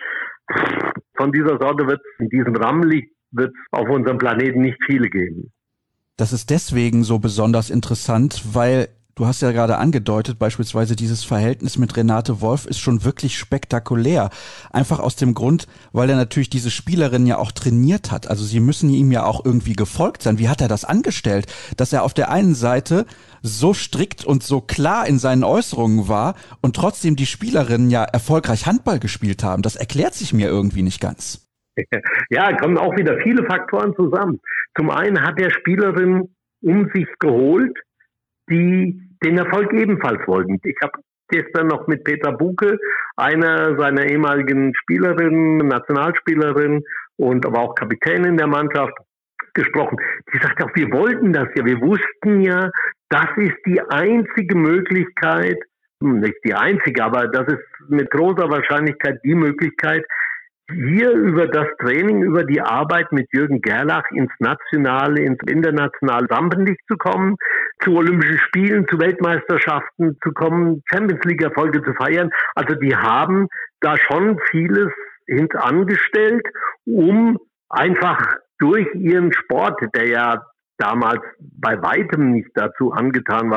von dieser Sorte wird es in diesem Rampenlicht wird es auf unserem Planeten nicht viele geben. Das ist deswegen so besonders interessant, weil du hast ja gerade angedeutet, beispielsweise dieses Verhältnis mit Renate Wolf ist schon wirklich spektakulär. Einfach aus dem Grund, weil er natürlich diese Spielerin ja auch trainiert hat. Also sie müssen ihm ja auch irgendwie gefolgt sein. Wie hat er das angestellt? Dass er auf der einen Seite so strikt und so klar in seinen Äußerungen war und trotzdem die Spielerinnen ja erfolgreich Handball gespielt haben. Das erklärt sich mir irgendwie nicht ganz. Ja, kommen auch wieder viele Faktoren zusammen. Zum einen hat er Spielerinnen um sich geholt, die den Erfolg ebenfalls wollten. Ich habe gestern noch mit Petra Buke, einer seiner ehemaligen Spielerinnen, Nationalspielerin und aber auch Kapitänin der Mannschaft, gesprochen. Die sagt auch, wir wollten das ja, wir wussten ja, das ist die einzige Möglichkeit, nicht die einzige, aber das ist mit großer Wahrscheinlichkeit die Möglichkeit, hier über das Training, über die Arbeit mit Jürgen Gerlach ins nationale, ins internationale Rampenlicht zu kommen, zu Olympischen Spielen, zu Weltmeisterschaften zu kommen, Champions-League-Erfolge zu feiern. Also die haben da schon vieles hintangestellt, um einfach durch ihren Sport, der ja damals bei weitem nicht dazu angetan war,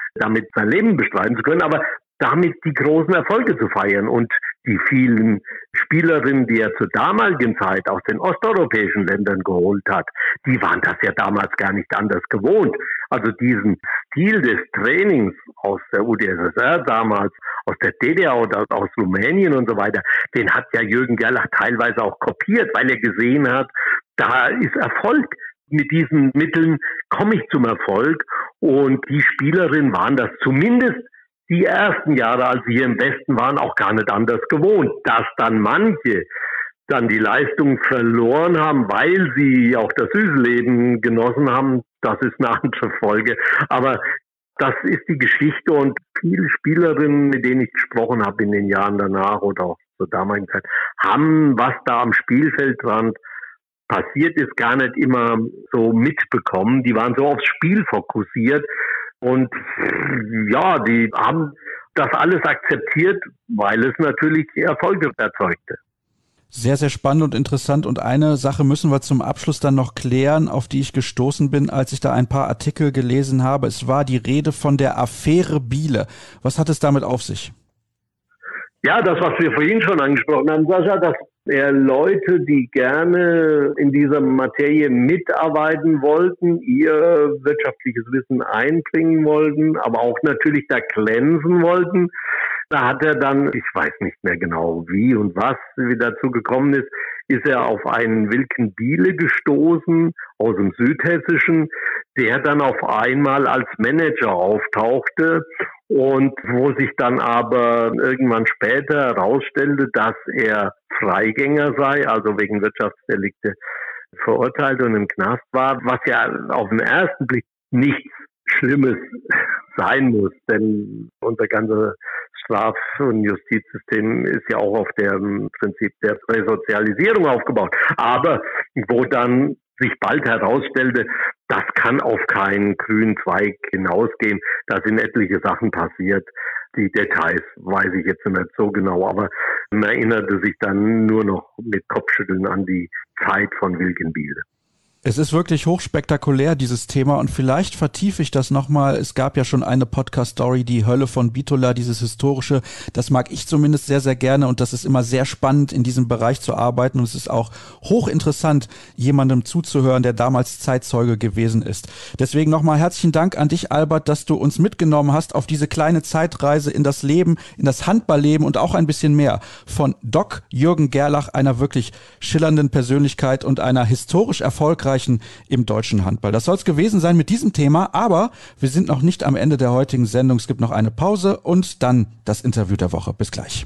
damit sein Leben bestreiten zu können, aber damit die großen Erfolge zu feiern. Und die vielen Spielerinnen, die er zur damaligen Zeit aus den osteuropäischen Ländern geholt hat, die waren das ja damals gar nicht anders gewohnt. Also diesen Stil des Trainings aus der U d S S R damals, aus der D D R oder aus Rumänien und so weiter, den hat ja Jürgen Gerlach teilweise auch kopiert, weil er gesehen hat, da ist Erfolg. Mit diesen Mitteln komme ich zum Erfolg. Und die Spielerinnen waren das zumindest die ersten Jahre, als sie hier im Westen waren, auch gar nicht anders gewohnt. Dass dann manche dann die Leistung verloren haben, weil sie auch das Süßleben genossen haben, das ist eine andere Folge. Aber das ist die Geschichte, und viele Spielerinnen, mit denen ich gesprochen habe in den Jahren danach oder auch zur damaligen Zeit, haben, was da am Spielfeldrand passiert ist, gar nicht immer so mitbekommen. Die waren so aufs Spiel fokussiert. Und ja, die haben das alles akzeptiert, weil es natürlich Erfolge erzeugte. Sehr, sehr spannend und interessant. Und eine Sache müssen wir zum Abschluss dann noch klären, auf die ich gestoßen bin, als ich da ein paar Artikel gelesen habe. Es war die Rede von der Affäre Biele. Was hat es damit auf sich? Ja, das, was wir vorhin schon angesprochen haben, Sascha, dass er Leute, die gerne in dieser Materie mitarbeiten wollten, ihr wirtschaftliches Wissen einbringen wollten, aber auch natürlich da glänzen wollten. Da hat er dann, ich weiß nicht mehr genau wie und was, wie dazu gekommen ist, ist er auf einen Wilken Biele gestoßen aus dem Südhessischen, der dann auf einmal als Manager auftauchte und wo sich dann aber irgendwann später herausstellte, dass er Freigänger sei, also wegen Wirtschaftsdelikte verurteilt und im Knast war, was ja auf den ersten Blick nichts Schlimmes sein muss, denn unser ganzes Straf- und Justizsystem ist ja auch auf dem Prinzip der Resozialisierung aufgebaut. Aber wo dann sich bald herausstellte, das kann auf keinen grünen Zweig hinausgehen, da sind etliche Sachen passiert. Die Details weiß ich jetzt nicht so genau, aber man erinnerte sich dann nur noch mit Kopfschütteln an die Zeit von Wilken Biele. Es ist wirklich hochspektakulär, dieses Thema, und vielleicht vertiefe ich das nochmal. Es gab ja schon eine Podcast-Story, die Hölle von Bitola, dieses historische. Das mag ich zumindest sehr, sehr gerne, und das ist immer sehr spannend, in diesem Bereich zu arbeiten, und es ist auch hochinteressant, jemandem zuzuhören, der damals Zeitzeuge gewesen ist. Deswegen nochmal herzlichen Dank an dich, Albert, dass du uns mitgenommen hast auf diese kleine Zeitreise in das Leben, in das Handballleben und auch ein bisschen mehr von Doc Jürgen Gerlach, einer wirklich schillernden Persönlichkeit und einer historisch erfolgreichen im deutschen Handball. Das soll es gewesen sein mit diesem Thema, aber wir sind noch nicht am Ende der heutigen Sendung. Es gibt noch eine Pause und dann das Interview der Woche. Bis gleich.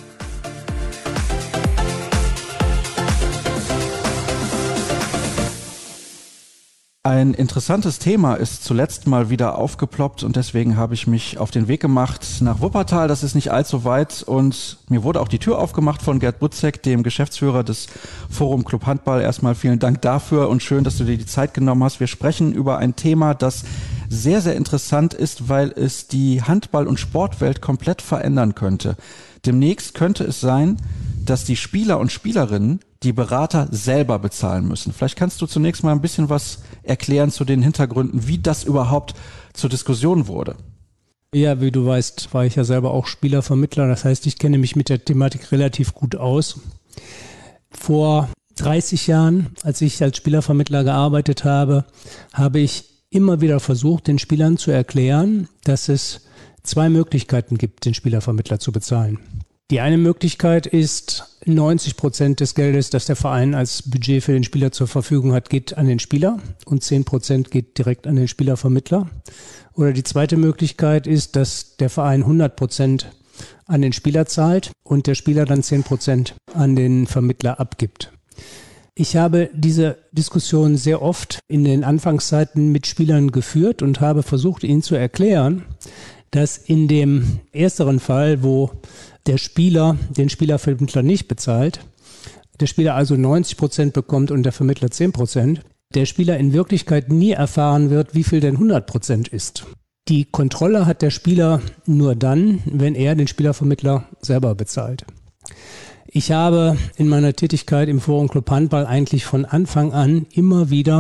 Ein interessantes Thema ist zuletzt mal wieder aufgeploppt, und deswegen habe ich mich auf den Weg gemacht nach Wuppertal. Das ist nicht allzu weit, und mir wurde auch die Tür aufgemacht von Gerd Butzek, dem Geschäftsführer des Forum Club Handball. Erstmal vielen Dank dafür und schön, dass du dir die Zeit genommen hast. Wir sprechen über ein Thema, das sehr, sehr interessant ist, weil es die Handball- und Sportwelt komplett verändern könnte. Demnächst könnte es sein, dass die Spieler und Spielerinnen die Berater selber bezahlen müssen. Vielleicht kannst du zunächst mal ein bisschen was erklären zu den Hintergründen, wie das überhaupt zur Diskussion wurde. Ja, wie du weißt, war ich ja selber auch Spielervermittler. Das heißt, ich kenne mich mit der Thematik relativ gut aus. Vor dreißig Jahren, als ich als Spielervermittler gearbeitet habe, habe ich immer wieder versucht, den Spielern zu erklären, dass es zwei Möglichkeiten gibt, den Spielervermittler zu bezahlen. Die eine Möglichkeit ist, neunzig Prozent des Geldes, das der Verein als Budget für den Spieler zur Verfügung hat, geht an den Spieler, und zehn Prozent geht direkt an den Spielervermittler. Oder die zweite Möglichkeit ist, dass der Verein hundert Prozent an den Spieler zahlt und der Spieler dann zehn Prozent an den Vermittler abgibt. Ich habe diese Diskussion sehr oft in den Anfangszeiten mit Spielern geführt und habe versucht, ihnen zu erklären, dass in dem ersteren Fall, wo der Spieler den Spielervermittler nicht bezahlt, der Spieler also neunzig Prozent bekommt und der Vermittler zehn Prozent, der Spieler in Wirklichkeit nie erfahren wird, wie viel denn hundert Prozent ist. Die Kontrolle hat der Spieler nur dann, wenn er den Spielervermittler selber bezahlt. Ich habe in meiner Tätigkeit im Forum Club Handball eigentlich von Anfang an immer wieder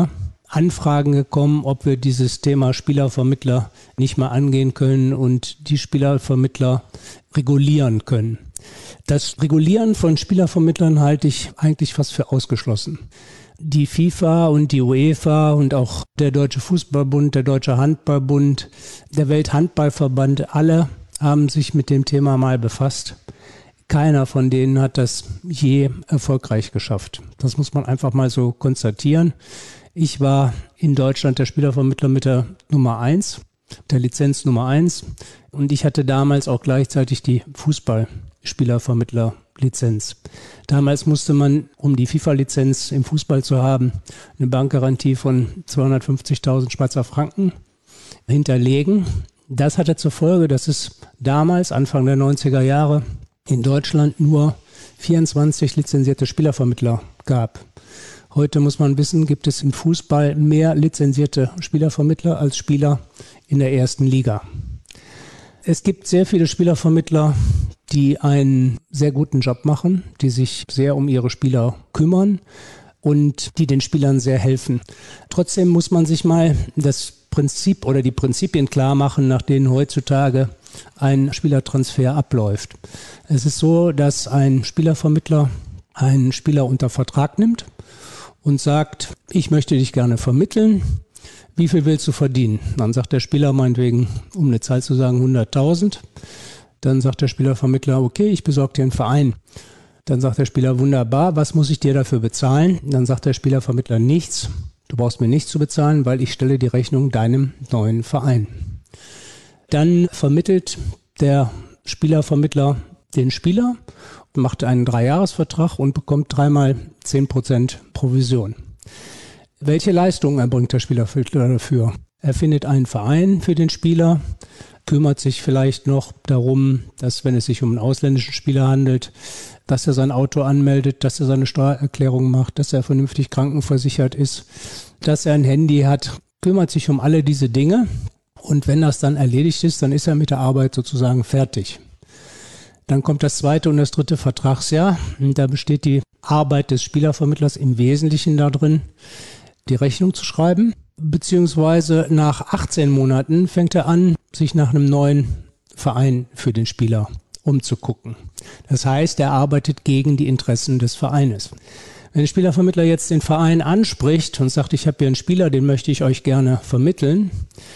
Anfragen gekommen, ob wir dieses Thema Spielervermittler nicht mal angehen können und die Spielervermittler regulieren können. Das Regulieren von Spielervermittlern halte ich eigentlich fast für ausgeschlossen. Die FIFA und die UEFA und auch der Deutsche Fußballbund, der Deutsche Handballbund, der Welthandballverband, alle haben sich mit dem Thema mal befasst. Keiner von denen hat das je erfolgreich geschafft. Das muss man einfach mal so konstatieren. Ich war in Deutschland der Spielervermittler mit der Nummer eins, der Lizenz Nummer eins. Und ich hatte damals auch gleichzeitig die Fußballspielervermittler-Lizenz. Damals musste man, um die FIFA-Lizenz im Fußball zu haben, eine Bankgarantie von zweihundertfünfzigtausend Schweizer Franken hinterlegen. Das hatte zur Folge, dass es damals, Anfang der neunziger Jahre, in Deutschland nur vierundzwanzig lizenzierte Spielervermittler gab. Heute muss man wissen, gibt es im Fußball mehr lizenzierte Spielervermittler als Spieler in der ersten Liga. Es gibt sehr viele Spielervermittler, die einen sehr guten Job machen, die sich sehr um ihre Spieler kümmern und die den Spielern sehr helfen. Trotzdem muss man sich mal das Prinzip oder die Prinzipien klar machen, nach denen heutzutage ein Spielertransfer abläuft. Es ist so, dass ein Spielervermittler einen Spieler unter Vertrag nimmt und sagt, ich möchte dich gerne vermitteln. Wie viel willst du verdienen? Dann sagt der Spieler meinetwegen, um eine Zahl zu sagen, hunderttausend. Dann sagt der Spielervermittler, okay, ich besorge dir einen Verein. Dann sagt der Spieler, wunderbar, was muss ich dir dafür bezahlen? Dann sagt der Spielervermittler, nichts. Du brauchst mir nichts zu bezahlen, weil ich stelle die Rechnung deinem neuen Verein. Dann vermittelt der Spielervermittler den Spieler, macht einen Dreijahresvertrag und bekommt dreimal zehn Prozent Provision. Welche Leistungen erbringt der Spielervermittler dafür? Er findet einen Verein für den Spieler, kümmert sich vielleicht noch darum, dass, wenn es sich um einen ausländischen Spieler handelt, dass er sein Auto anmeldet, dass er seine Steuererklärung macht, dass er vernünftig krankenversichert ist, dass er ein Handy hat, kümmert sich um alle diese Dinge. Und wenn das dann erledigt ist, dann ist er mit der Arbeit sozusagen fertig. Dann kommt das zweite und das dritte Vertragsjahr. Und da besteht die Arbeit des Spielervermittlers im Wesentlichen darin, die Rechnung zu schreiben. Beziehungsweise nach achtzehn Monaten fängt er an, sich nach einem neuen Verein für den Spieler umzugucken. Das heißt, er arbeitet gegen die Interessen des Vereines. Wenn der Spielervermittler jetzt den Verein anspricht und sagt, ich habe hier einen Spieler, den möchte ich euch gerne vermitteln,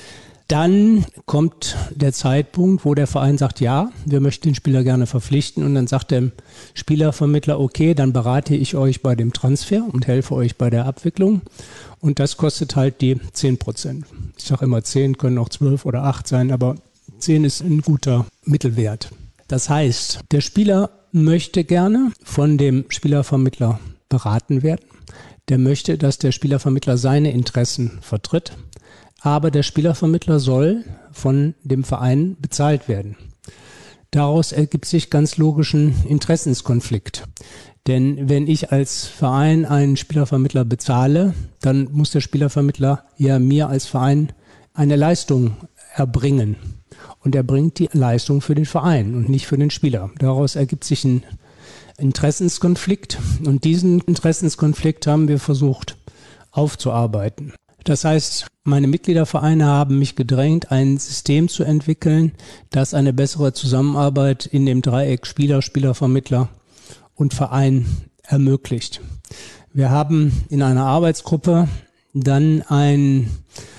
dann kommt der Zeitpunkt, wo der Verein sagt, ja, wir möchten den Spieler gerne verpflichten. Und dann sagt der Spielervermittler, okay, dann berate ich euch bei dem Transfer und helfe euch bei der Abwicklung. Und das kostet halt die zehn Prozent. Ich sage immer zehn, können auch zwölf oder acht sein, aber zehn ist ein guter Mittelwert. Das heißt, der Spieler möchte gerne von dem Spielervermittler beraten werden. Der möchte, dass der Spielervermittler seine Interessen vertritt. Aber der Spielervermittler soll von dem Verein bezahlt werden. Daraus ergibt sich ganz logischen Interessenskonflikt. Denn wenn ich als Verein einen Spielervermittler bezahle, dann muss der Spielervermittler ja mir als Verein eine Leistung erbringen. Und er bringt die Leistung für den Verein und nicht für den Spieler. Daraus ergibt sich ein Interessenskonflikt. Und diesen Interessenskonflikt haben wir versucht aufzuarbeiten. Das heißt, meine Mitgliedervereine haben mich gedrängt, ein System zu entwickeln, das eine bessere Zusammenarbeit in dem Dreieck Spieler, Spielervermittler und Verein ermöglicht. Wir haben in einer Arbeitsgruppe dann ein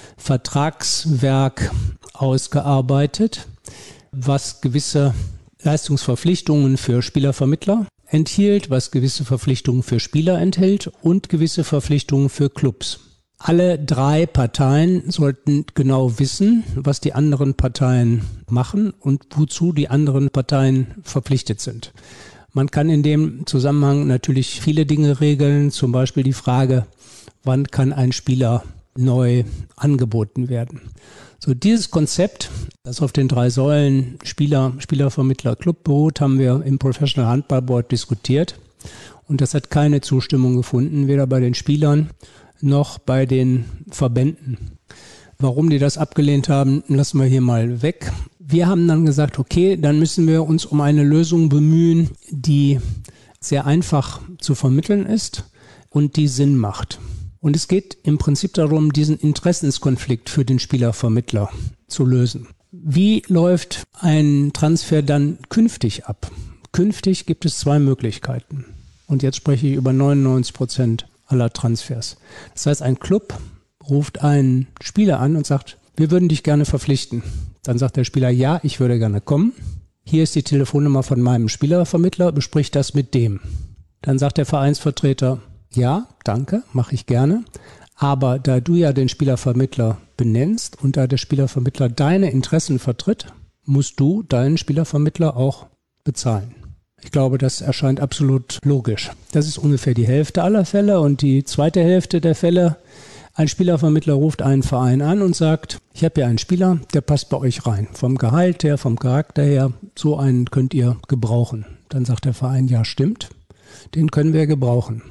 Vertragswerk ausgearbeitet, was gewisse Leistungsverpflichtungen für Spielervermittler enthielt, was gewisse Verpflichtungen für Spieler enthält und gewisse Verpflichtungen für Clubs. Alle drei Parteien sollten genau wissen, was die anderen Parteien machen und wozu die anderen Parteien verpflichtet sind. Man kann in dem Zusammenhang natürlich viele Dinge regeln, zum Beispiel die Frage, wann kann ein Spieler neu angeboten werden. So, dieses Konzept, das auf den drei Säulen Spieler, Spielervermittler, Club beruht, haben wir im Professional Handball Board diskutiert und das hat keine Zustimmung gefunden, weder bei den Spielern noch bei den Verbänden. Warum die das abgelehnt haben, lassen wir hier mal weg. Wir haben dann gesagt, okay, dann müssen wir uns um eine Lösung bemühen, die sehr einfach zu vermitteln ist und die Sinn macht. Und es geht im Prinzip darum, diesen Interessenskonflikt für den Spielervermittler zu lösen. Wie läuft ein Transfer dann künftig ab? Künftig gibt es zwei Möglichkeiten. Und jetzt spreche ich über neunundneunzig Prozent aller Transfers. Das heißt, ein Club ruft einen Spieler an und sagt, wir würden dich gerne verpflichten. Dann sagt der Spieler, ja, ich würde gerne kommen. Hier ist die Telefonnummer von meinem Spielervermittler, besprich das mit dem. Dann sagt der Vereinsvertreter, ja, danke, mache ich gerne. Aber da du ja den Spielervermittler benennst und da der Spielervermittler deine Interessen vertritt, musst du deinen Spielervermittler auch bezahlen. Ich glaube, das erscheint absolut logisch. Das ist ungefähr die Hälfte aller Fälle und die zweite Hälfte der Fälle, ein Spielervermittler ruft einen Verein an und sagt, ich habe hier einen Spieler, der passt bei euch rein. Vom Gehalt her, vom Charakter her, so einen könnt ihr gebrauchen. Dann sagt der Verein, ja stimmt, den können wir gebrauchen.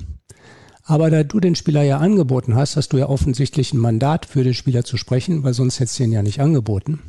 Aber da du den Spieler ja angeboten hast, hast du ja offensichtlich ein Mandat für den Spieler zu sprechen, weil sonst hättest du ihn ja nicht angeboten.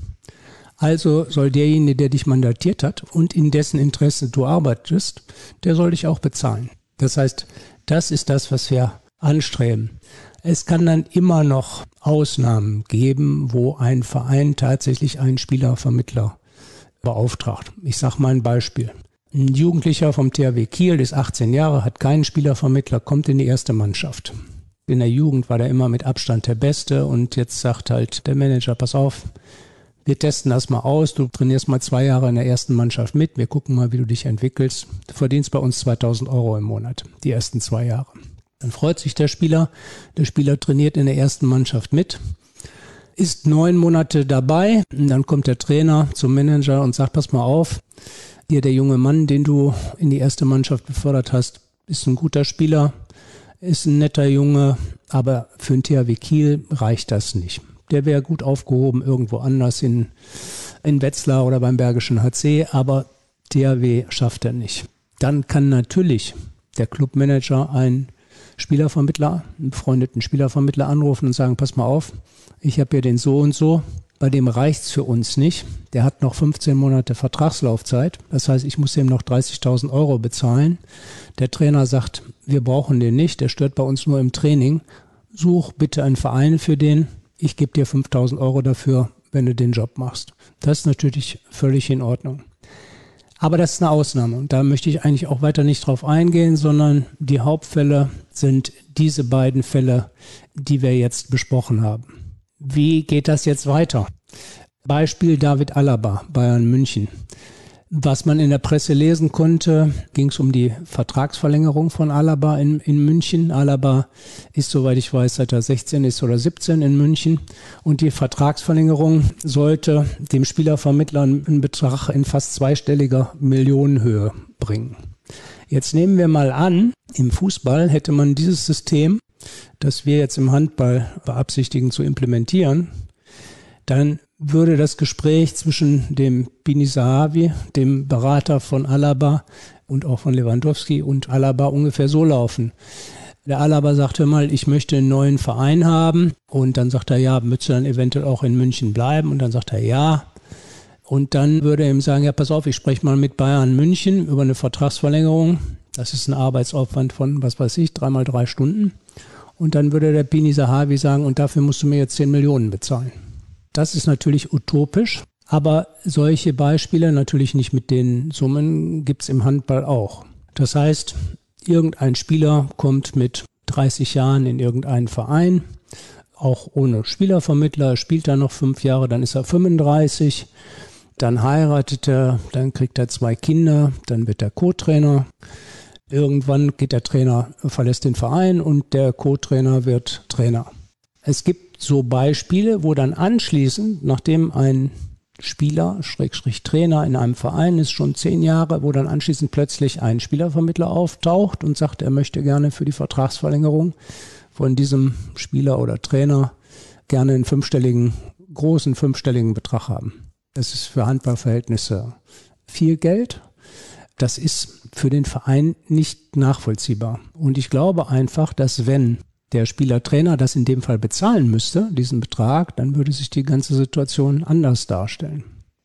Also soll derjenige, der dich mandatiert hat und in dessen Interesse du arbeitest, der soll dich auch bezahlen. Das heißt, das ist das, was wir anstreben. Es kann dann immer noch Ausnahmen geben, wo ein Verein tatsächlich einen Spielervermittler beauftragt. Ich sage mal ein Beispiel. Ein Jugendlicher vom T H W Kiel ist achtzehn Jahre, hat keinen Spielervermittler, kommt in die erste Mannschaft. In der Jugend war der immer mit Abstand der Beste und jetzt sagt halt der Manager, pass auf, wir testen das mal aus, du trainierst mal zwei Jahre in der ersten Mannschaft mit, wir gucken mal, wie du dich entwickelst. Du verdienst bei uns zweitausend Euro im Monat, die ersten zwei Jahre. Dann freut sich der Spieler, der Spieler trainiert in der ersten Mannschaft mit, ist neun Monate dabei und dann kommt der Trainer zum Manager und sagt, pass mal auf, hier der junge Mann, den du in die erste Mannschaft befördert hast, ist ein guter Spieler, ist ein netter Junge, aber für den T H W Kiel reicht das nicht. Der wäre gut aufgehoben irgendwo anders in, in Wetzlar oder beim Bergischen H C, aber T H W schafft er nicht. Dann kann natürlich der Clubmanager einen Spielervermittler, einen befreundeten Spielervermittler anrufen und sagen, pass mal auf, ich habe hier den so und so, bei dem reicht's für uns nicht. Der hat noch fünfzehn Monate Vertragslaufzeit. Das heißt, ich muss ihm noch dreißigtausend Euro bezahlen. Der Trainer sagt, wir brauchen den nicht, der stört bei uns nur im Training. Such bitte einen Verein für den. Ich gebe dir fünftausend Euro dafür, wenn du den Job machst. Das ist natürlich völlig in Ordnung. Aber das ist eine Ausnahme und da möchte ich eigentlich auch weiter nicht drauf eingehen, sondern die Hauptfälle sind diese beiden Fälle, die wir jetzt besprochen haben. Wie geht das jetzt weiter? Beispiel David Alaba, Bayern München. Was man in der Presse lesen konnte, ging es um die Vertragsverlängerung von Alaba in, in München. Alaba ist, soweit ich weiß, seit er sechzehn ist oder siebzehn in München. Und die Vertragsverlängerung sollte dem Spielervermittler einen Betrag in fast zweistelliger Millionenhöhe bringen. Jetzt nehmen wir mal an, im Fußball hätte man dieses System, das wir jetzt im Handball beabsichtigen zu implementieren, dann würde das Gespräch zwischen dem Bini Zahavi, dem Berater von Alaba und auch von Lewandowski und Alaba ungefähr so laufen. Der Alaba sagt, hör mal, ich möchte einen neuen Verein haben und dann sagt er, ja, möchtest du dann eventuell auch in München bleiben? Und dann sagt er, ja. Und dann würde er ihm sagen, ja, pass auf, ich spreche mal mit Bayern München über eine Vertragsverlängerung. Das ist ein Arbeitsaufwand von, was weiß ich, dreimal drei Stunden. Und dann würde der Bini Zahavi sagen, und dafür musst du mir jetzt zehn Millionen bezahlen. Das ist natürlich utopisch, aber solche Beispiele, natürlich nicht mit den Summen, gibt es im Handball auch. Das heißt, irgendein Spieler kommt mit dreißig Jahren in irgendeinen Verein, auch ohne Spielervermittler, spielt da noch fünf Jahre, dann ist er fünfunddreißig, dann heiratet er, dann kriegt er zwei Kinder, dann wird er Co-Trainer. Irgendwann geht der Trainer, verlässt den Verein und der Co-Trainer wird Trainer. Es gibt so Beispiele, wo dann anschließend, nachdem ein Spieler, Schrägstrich Trainer in einem Verein ist, schon zehn Jahre, wo dann anschließend plötzlich ein Spielervermittler auftaucht und sagt, er möchte gerne für die Vertragsverlängerung von diesem Spieler oder Trainer gerne einen fünfstelligen, großen fünfstelligen Betrag haben. Das ist für Handballverhältnisse viel Geld. Das ist für den Verein nicht nachvollziehbar. Und ich glaube einfach, dass wenn der Spieler-Trainer das in dem Fall bezahlen müsste, diesen Betrag, dann würde sich die ganze Situation anders darstellen.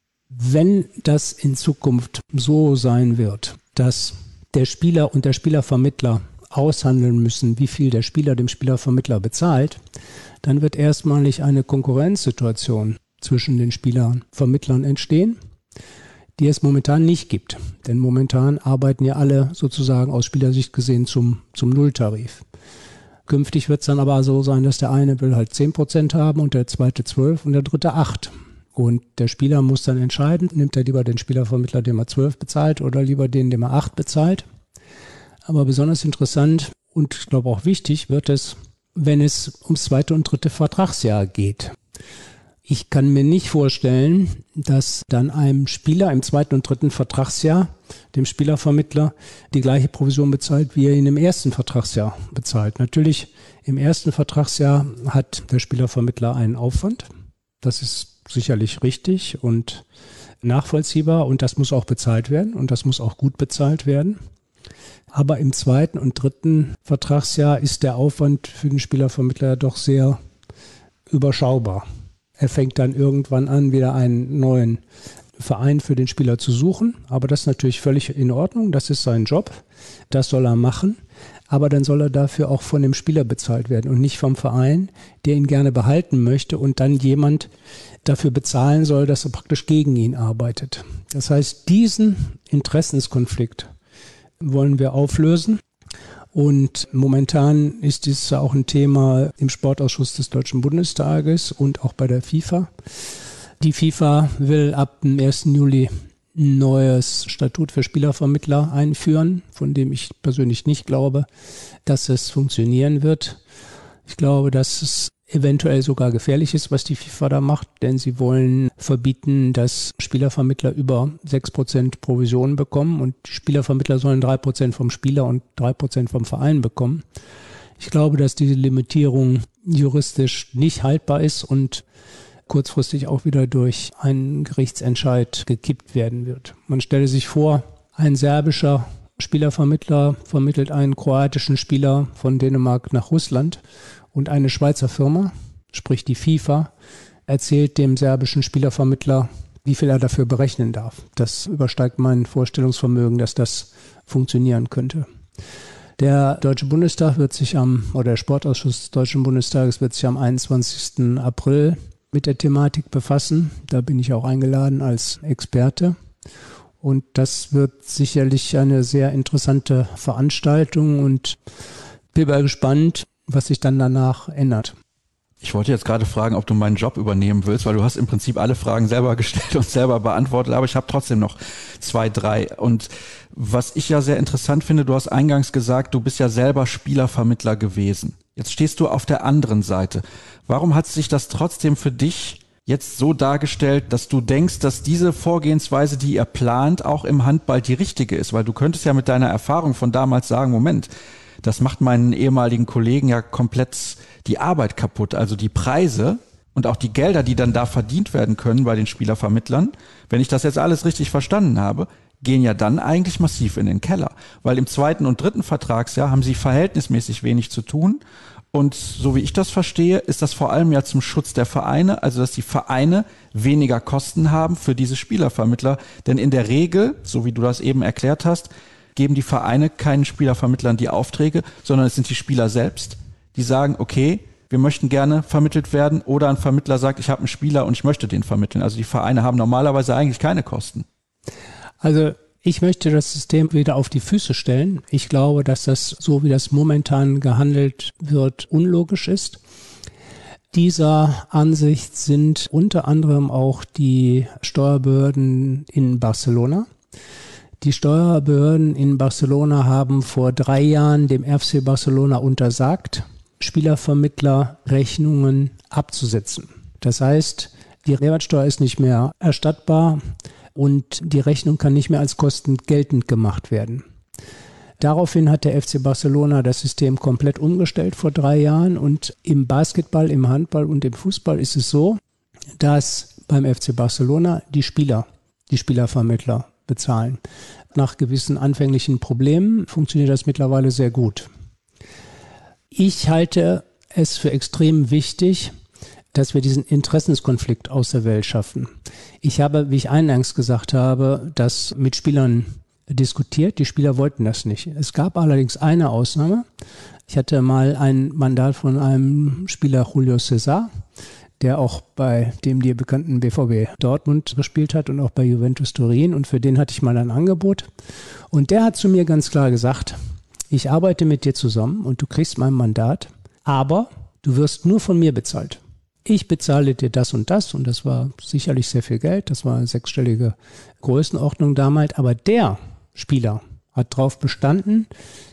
Wenn das in Zukunft so sein wird, dass der Spieler und der Spielervermittler aushandeln müssen, wie viel der Spieler dem Spielervermittler bezahlt, dann wird erstmalig eine Konkurrenzsituation zwischen den Spielervermittlern entstehen, die es momentan nicht gibt. Denn momentan arbeiten ja alle sozusagen aus Spielersicht gesehen zum, zum Nulltarif. Künftig wird es dann aber so sein, dass der eine will halt zehn Prozent haben und der zweite zwölf und der dritte acht. Und der Spieler muss dann entscheiden, nimmt er lieber den Spielervermittler, dem er zwölf bezahlt, oder lieber den, dem er acht bezahlt. Aber besonders interessant und ich glaube auch wichtig wird es, wenn es ums zweite und dritte Vertragsjahr geht. Ich kann mir nicht vorstellen, dass dann einem Spieler im zweiten und dritten Vertragsjahr, dem Spielervermittler, die gleiche Provision bezahlt, wie er ihn im ersten Vertragsjahr bezahlt. Natürlich, im ersten Vertragsjahr hat der Spielervermittler einen Aufwand. Das ist sicherlich richtig und nachvollziehbar und das muss auch bezahlt werden und das muss auch gut bezahlt werden. Aber im zweiten und dritten Vertragsjahr ist der Aufwand für den Spielervermittler doch sehr überschaubar. Er fängt dann irgendwann an, wieder einen neuen Verein für den Spieler zu suchen. Aber das ist natürlich völlig in Ordnung. Das ist sein Job. Das soll er machen. Aber dann soll er dafür auch von dem Spieler bezahlt werden und nicht vom Verein, der ihn gerne behalten möchte und dann jemand dafür bezahlen soll, dass er praktisch gegen ihn arbeitet. Das heißt, diesen Interessenskonflikt wollen wir auflösen. Und momentan ist dies auch ein Thema im Sportausschuss des Deutschen Bundestages und auch bei der FIFA. Die FIFA will ab dem ersten Juli ein neues Statut für Spielervermittler einführen, von dem ich persönlich nicht glaube, dass es funktionieren wird. Ich glaube, dass es eventuell sogar gefährlich ist, was die FIFA da macht, denn sie wollen verbieten, dass Spielervermittler über sechs Prozent Provision bekommen und die Spielervermittler sollen drei Prozent vom Spieler und drei Prozent vom Verein bekommen. Ich glaube, dass diese Limitierung juristisch nicht haltbar ist und kurzfristig auch wieder durch einen Gerichtsentscheid gekippt werden wird. Man stelle sich vor, ein serbischer Spielervermittler vermittelt einen kroatischen Spieler von Dänemark nach Russland und eine Schweizer Firma, sprich die FIFA, erzählt dem serbischen Spielervermittler, wie viel er dafür berechnen darf. Das übersteigt mein Vorstellungsvermögen, dass das funktionieren könnte. Der Deutsche Bundestag wird sich am, oder der Sportausschuss des Deutschen Bundestages wird sich am einundzwanzigsten April mit der Thematik befassen. Da bin ich auch eingeladen als Experte. Und das wird sicherlich eine sehr interessante Veranstaltung und bin mal gespannt, was sich dann danach ändert. Ich wollte jetzt gerade fragen, ob du meinen Job übernehmen willst, weil du hast im Prinzip alle Fragen selber gestellt und selber beantwortet, aber ich habe trotzdem noch zwei, drei. Und was ich ja sehr interessant finde, du hast eingangs gesagt, du bist ja selber Spielervermittler gewesen. Jetzt stehst du auf der anderen Seite. Warum hat sich das trotzdem für dich jetzt so dargestellt, dass du denkst, dass diese Vorgehensweise, die ihr plant, auch im Handball die richtige ist? Weil du könntest ja mit deiner Erfahrung von damals sagen, Moment, das macht meinen ehemaligen Kollegen ja komplett die Arbeit kaputt. Also die Preise und auch die Gelder, die dann da verdient werden können bei den Spielervermittlern, wenn ich das jetzt alles richtig verstanden habe, gehen ja dann eigentlich massiv in den Keller. Weil im zweiten und dritten Vertragsjahr haben sie verhältnismäßig wenig zu tun. Und so wie ich das verstehe, ist das vor allem ja zum Schutz der Vereine, also dass die Vereine weniger Kosten haben für diese Spielervermittler. Denn in der Regel, so wie du das eben erklärt hast, geben die Vereine keinen Spielervermittlern die Aufträge, sondern es sind die Spieler selbst, die sagen, okay, wir möchten gerne vermittelt werden, oder ein Vermittler sagt, ich habe einen Spieler und ich möchte den vermitteln. Also die Vereine haben normalerweise eigentlich keine Kosten. Also ich möchte das System wieder auf die Füße stellen. Ich glaube, dass das, so wie das momentan gehandelt wird, unlogisch ist. Dieser Ansicht sind unter anderem auch die Steuerbehörden in Barcelona. Die Steuerbehörden in Barcelona haben vor drei Jahren dem F C Barcelona untersagt, Spielervermittlerrechnungen abzusetzen. Das heißt, die Mehrwertsteuer ist nicht mehr erstattbar und die Rechnung kann nicht mehr als Kosten geltend gemacht werden. Daraufhin hat der F C Barcelona das System komplett umgestellt vor drei Jahren und im Basketball, im Handball und im Fußball ist es so, dass beim F C Barcelona die Spieler, die Spielervermittler bezahlen. Nach gewissen anfänglichen Problemen funktioniert das mittlerweile sehr gut. Ich halte es für extrem wichtig, dass wir diesen Interessenskonflikt aus der Welt schaffen. Ich habe, wie ich eingangs gesagt habe, das mit Spielern diskutiert. Die Spieler wollten das nicht. Es gab allerdings eine Ausnahme. Ich hatte mal ein Mandat von einem Spieler, Julio César, der auch bei dem dir bekannten B V B Dortmund gespielt hat und auch bei Juventus Turin. Und für den hatte ich mal ein Angebot. Und der hat zu mir ganz klar gesagt, ich arbeite mit dir zusammen und du kriegst mein Mandat, aber du wirst nur von mir bezahlt. Ich bezahle dir das und das und das war sicherlich sehr viel Geld, das war eine sechsstellige Größenordnung damals, aber der Spieler hat darauf bestanden,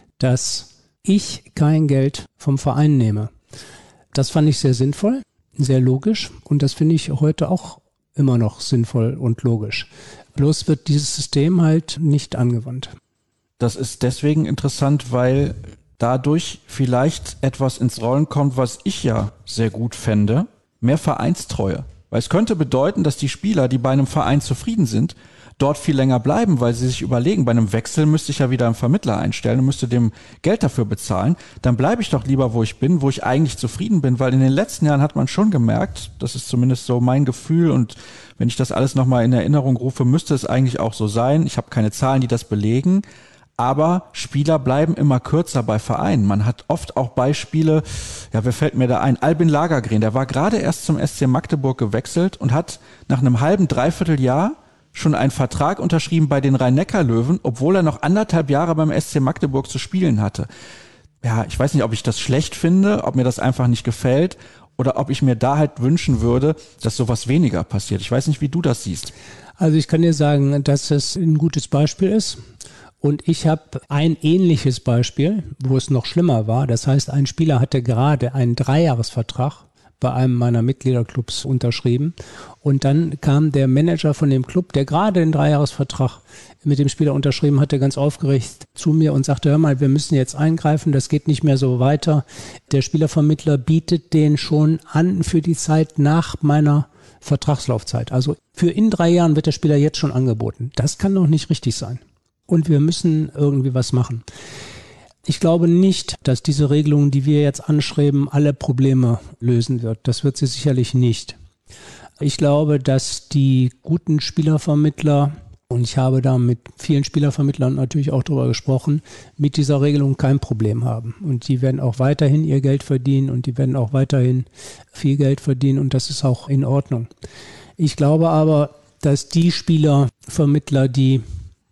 dass ich kein Geld vom Verein nehme. Das fand ich sehr sinnvoll, sehr logisch und das finde ich heute auch immer noch sinnvoll und logisch. Bloß wird dieses System halt nicht angewandt. Das ist deswegen interessant, weil dadurch vielleicht etwas ins Rollen kommt, was ich ja sehr gut fände, mehr Vereinstreue. Weil es könnte bedeuten, dass die Spieler, die bei einem Verein zufrieden sind, dort viel länger bleiben, weil sie sich überlegen, bei einem Wechsel müsste ich ja wieder einen Vermittler einstellen und müsste dem Geld dafür bezahlen. Dann bleibe ich doch lieber, wo ich bin, wo ich eigentlich zufrieden bin, weil in den letzten Jahren hat man schon gemerkt, das ist zumindest so mein Gefühl und wenn ich das alles nochmal in Erinnerung rufe, müsste es eigentlich auch so sein. Ich habe keine Zahlen, die das belegen. Aber Spieler bleiben immer kürzer bei Vereinen. Man hat oft auch Beispiele, ja, wer fällt mir da ein? Albin Lagergren, der war gerade erst zum S C Magdeburg gewechselt und hat nach einem halben, dreiviertel Jahr schon einen Vertrag unterschrieben bei den Rhein-Neckar-Löwen, obwohl er noch anderthalb Jahre beim S C Magdeburg zu spielen hatte. Ja, ich weiß nicht, ob ich das schlecht finde, ob mir das einfach nicht gefällt oder ob ich mir da halt wünschen würde, dass sowas weniger passiert. Ich weiß nicht, wie du das siehst. Also ich kann dir sagen, dass es ein gutes Beispiel ist. Und ich habe ein ähnliches Beispiel, wo es noch schlimmer war. Das heißt, ein Spieler hatte gerade einen Dreijahresvertrag bei einem meiner Mitgliederclubs unterschrieben. Und dann kam der Manager von dem Club, der gerade den Dreijahresvertrag mit dem Spieler unterschrieben hatte, ganz aufgeregt zu mir und sagte, hör mal, wir müssen jetzt eingreifen, das geht nicht mehr so weiter. Der Spielervermittler bietet den schon an für die Zeit nach meiner Vertragslaufzeit. Also für in drei Jahren wird der Spieler jetzt schon angeboten. Das kann doch nicht richtig sein. Und wir müssen irgendwie was machen. Ich glaube nicht, dass diese Regelung, die wir jetzt anschreiben, alle Probleme lösen wird. Das wird sie sicherlich nicht. Ich glaube, dass die guten Spielervermittler, und ich habe da mit vielen Spielervermittlern natürlich auch darüber gesprochen, mit dieser Regelung kein Problem haben. Und die werden auch weiterhin ihr Geld verdienen und die werden auch weiterhin viel Geld verdienen und das ist auch in Ordnung. Ich glaube aber, dass die Spielervermittler, die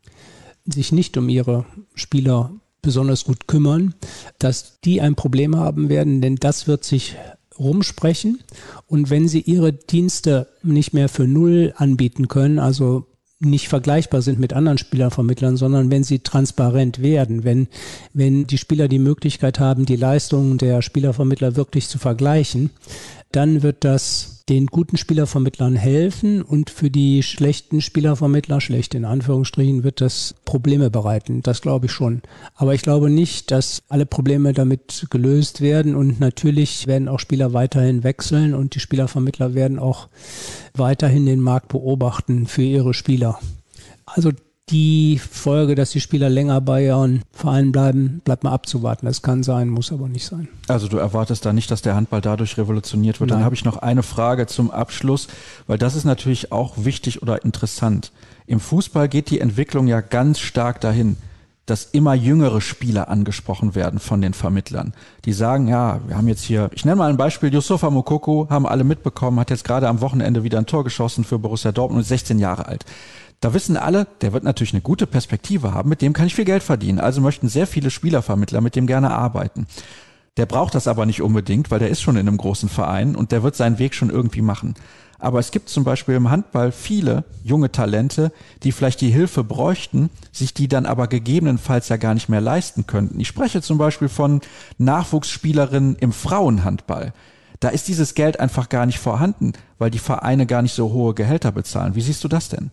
sich nicht um ihre Spieler besonders gut kümmern, dass die ein Problem haben werden, denn das wird sich rumsprechen. Und wenn sie ihre Dienste nicht mehr für null anbieten können, also nicht vergleichbar sind mit anderen Spielervermittlern, sondern wenn sie transparent werden, wenn, wenn die Spieler die Möglichkeit haben, die Leistungen der Spielervermittler wirklich zu vergleichen, dann wird das den guten Spielervermittlern helfen und für die schlechten Spielervermittler, schlecht in Anführungsstrichen, wird das Probleme bereiten. Das glaube ich schon. Aber ich glaube nicht, dass alle Probleme damit gelöst werden und natürlich werden auch Spieler weiterhin wechseln und die Spielervermittler werden auch weiterhin den Markt beobachten für ihre Spieler. Also die Folge, dass die Spieler länger bei ihren Vereinen bleiben, bleibt mal abzuwarten. Das kann sein, muss aber nicht sein. Also du erwartest da nicht, dass der Handball dadurch revolutioniert wird. Nein. Dann habe ich noch eine Frage zum Abschluss, weil das ist natürlich auch wichtig oder interessant. Im Fußball geht die Entwicklung ja ganz stark dahin, dass immer jüngere Spieler angesprochen werden von den Vermittlern. Die sagen, ja, wir haben jetzt hier, ich nenne mal ein Beispiel, Yusufa Moukoko, haben alle mitbekommen, hat jetzt gerade am Wochenende wieder ein Tor geschossen für Borussia Dortmund, ist sechzehn Jahre alt. Da wissen alle, der wird natürlich eine gute Perspektive haben, mit dem kann ich viel Geld verdienen. Also möchten sehr viele Spielervermittler mit dem gerne arbeiten. Der braucht das aber nicht unbedingt, weil der ist schon in einem großen Verein und der wird seinen Weg schon irgendwie machen. Aber es gibt zum Beispiel im Handball viele junge Talente, die vielleicht die Hilfe bräuchten, sich die dann aber gegebenenfalls ja gar nicht mehr leisten könnten. Ich spreche zum Beispiel von Nachwuchsspielerinnen im Frauenhandball. Da ist dieses Geld einfach gar nicht vorhanden, weil die Vereine gar nicht so hohe Gehälter bezahlen. Wie siehst du das denn?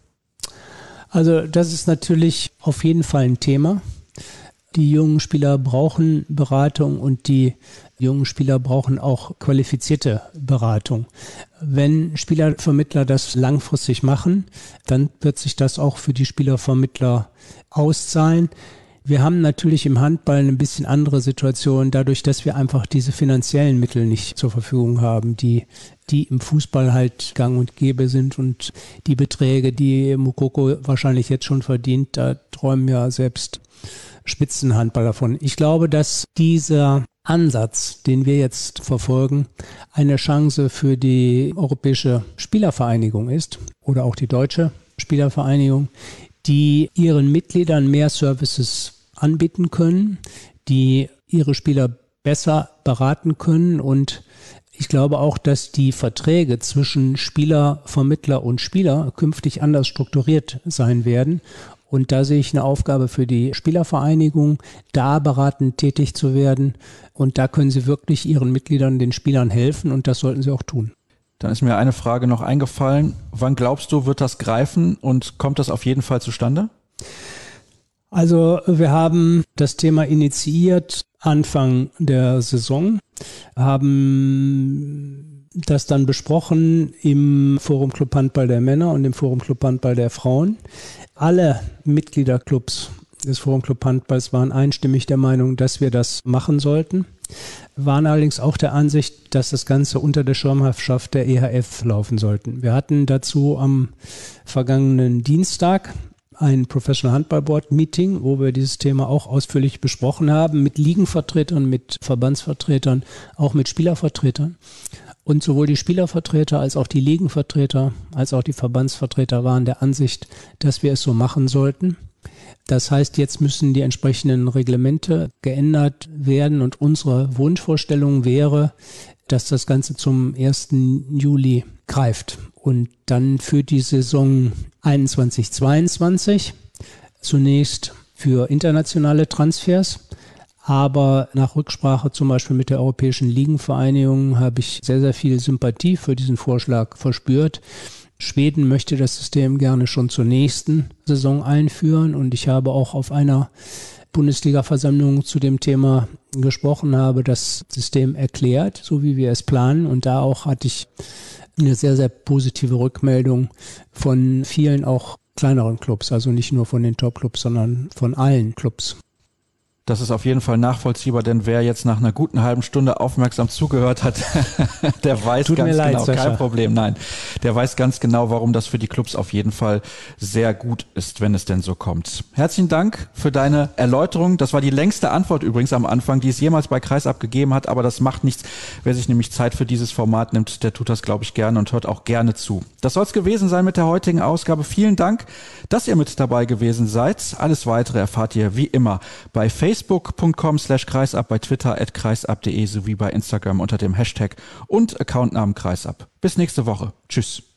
Also das ist natürlich auf jeden Fall ein Thema. Die jungen Spieler brauchen Beratung und die jungen Spieler brauchen auch qualifizierte Beratung. Wenn Spielervermittler das langfristig machen, dann wird sich das auch für die Spielervermittler auszahlen. Wir haben natürlich im Handball eine bisschen andere Situation, dadurch, dass wir einfach diese finanziellen Mittel nicht zur Verfügung haben, die, die im Fußball halt gang und gäbe sind, und die Beträge, die Moukoko wahrscheinlich jetzt schon verdient, da träumen ja selbst Spitzenhandballer davon. Ich glaube, dass dieser Ansatz, den wir jetzt verfolgen, eine Chance für die Europäische Spielervereinigung ist oder auch die Deutsche Spielervereinigung, die ihren Mitgliedern mehr Services anbieten können, die ihre Spieler besser beraten können, und ich glaube auch, dass die Verträge zwischen Spieler, Vermittler und Spieler künftig anders strukturiert sein werden. Und da sehe ich eine Aufgabe für die Spielervereinigung, da beratend tätig zu werden. Und da können sie wirklich ihren Mitgliedern, den Spielern helfen, und das sollten sie auch tun. Dann ist mir eine Frage noch eingefallen. Wann glaubst du, wird das greifen und kommt das auf jeden Fall zustande? Also wir haben das Thema initiiert Anfang der Saison, haben das dann besprochen im Forum Club Handball der Männer und im Forum Club Handball der Frauen. Alle Mitgliederclubs des Forum Club Handballs waren einstimmig der Meinung, dass wir das machen sollten, waren allerdings auch der Ansicht, dass das Ganze unter der Schirmherrschaft der E H F laufen sollten. Wir hatten dazu am vergangenen Dienstag ein Professional Handball Board Meeting, wo wir dieses Thema auch ausführlich besprochen haben, mit Ligenvertretern, mit Verbandsvertretern, auch mit Spielervertretern. Und sowohl die Spielervertreter als auch die Ligenvertreter, als auch die Verbandsvertreter waren der Ansicht, dass wir es so machen sollten. Das heißt, jetzt müssen die entsprechenden Reglemente geändert werden, und unsere Wunschvorstellung wäre, dass das Ganze zum ersten Juli greift und dann für die Saison einundzwanzig zweiundzwanzig zunächst für internationale Transfers, aber nach Rücksprache zum Beispiel mit der Europäischen Ligenvereinigung habe ich sehr, sehr viel Sympathie für diesen Vorschlag verspürt. Schweden möchte das System gerne schon zur nächsten Saison einführen, und ich habe auch auf einer Bundesliga-Versammlung zu dem Thema gesprochen, habe das System erklärt, so wie wir es planen, und da auch hatte ich eine sehr, sehr positive Rückmeldung von vielen auch kleineren Clubs, also nicht nur von den Top-Clubs, sondern von allen Clubs. Das ist auf jeden Fall nachvollziehbar, denn wer jetzt nach einer guten halben Stunde aufmerksam zugehört hat, der weiß Tut ganz mir leid, genau, Sascha. kein Problem, nein, der weiß ganz genau, warum das für die Clubs auf jeden Fall sehr gut ist, wenn es denn so kommt. Herzlichen Dank für deine Erläuterung. Das war die längste Antwort übrigens am Anfang, die es jemals bei Kreisab gegeben hat, aber das macht nichts. Wer sich nämlich Zeit für dieses Format nimmt, der tut das, glaube ich, gerne und hört auch gerne zu. Das soll es gewesen sein mit der heutigen Ausgabe. Vielen Dank, dass ihr mit dabei gewesen seid. Alles Weitere erfahrt ihr wie immer bei Facebook. Facebook.com slash Kreisab, bei Twitter at kreisab punkt de sowie bei Instagram unter dem Hashtag und Accountnamen Kreisab. Bis nächste Woche. Tschüss.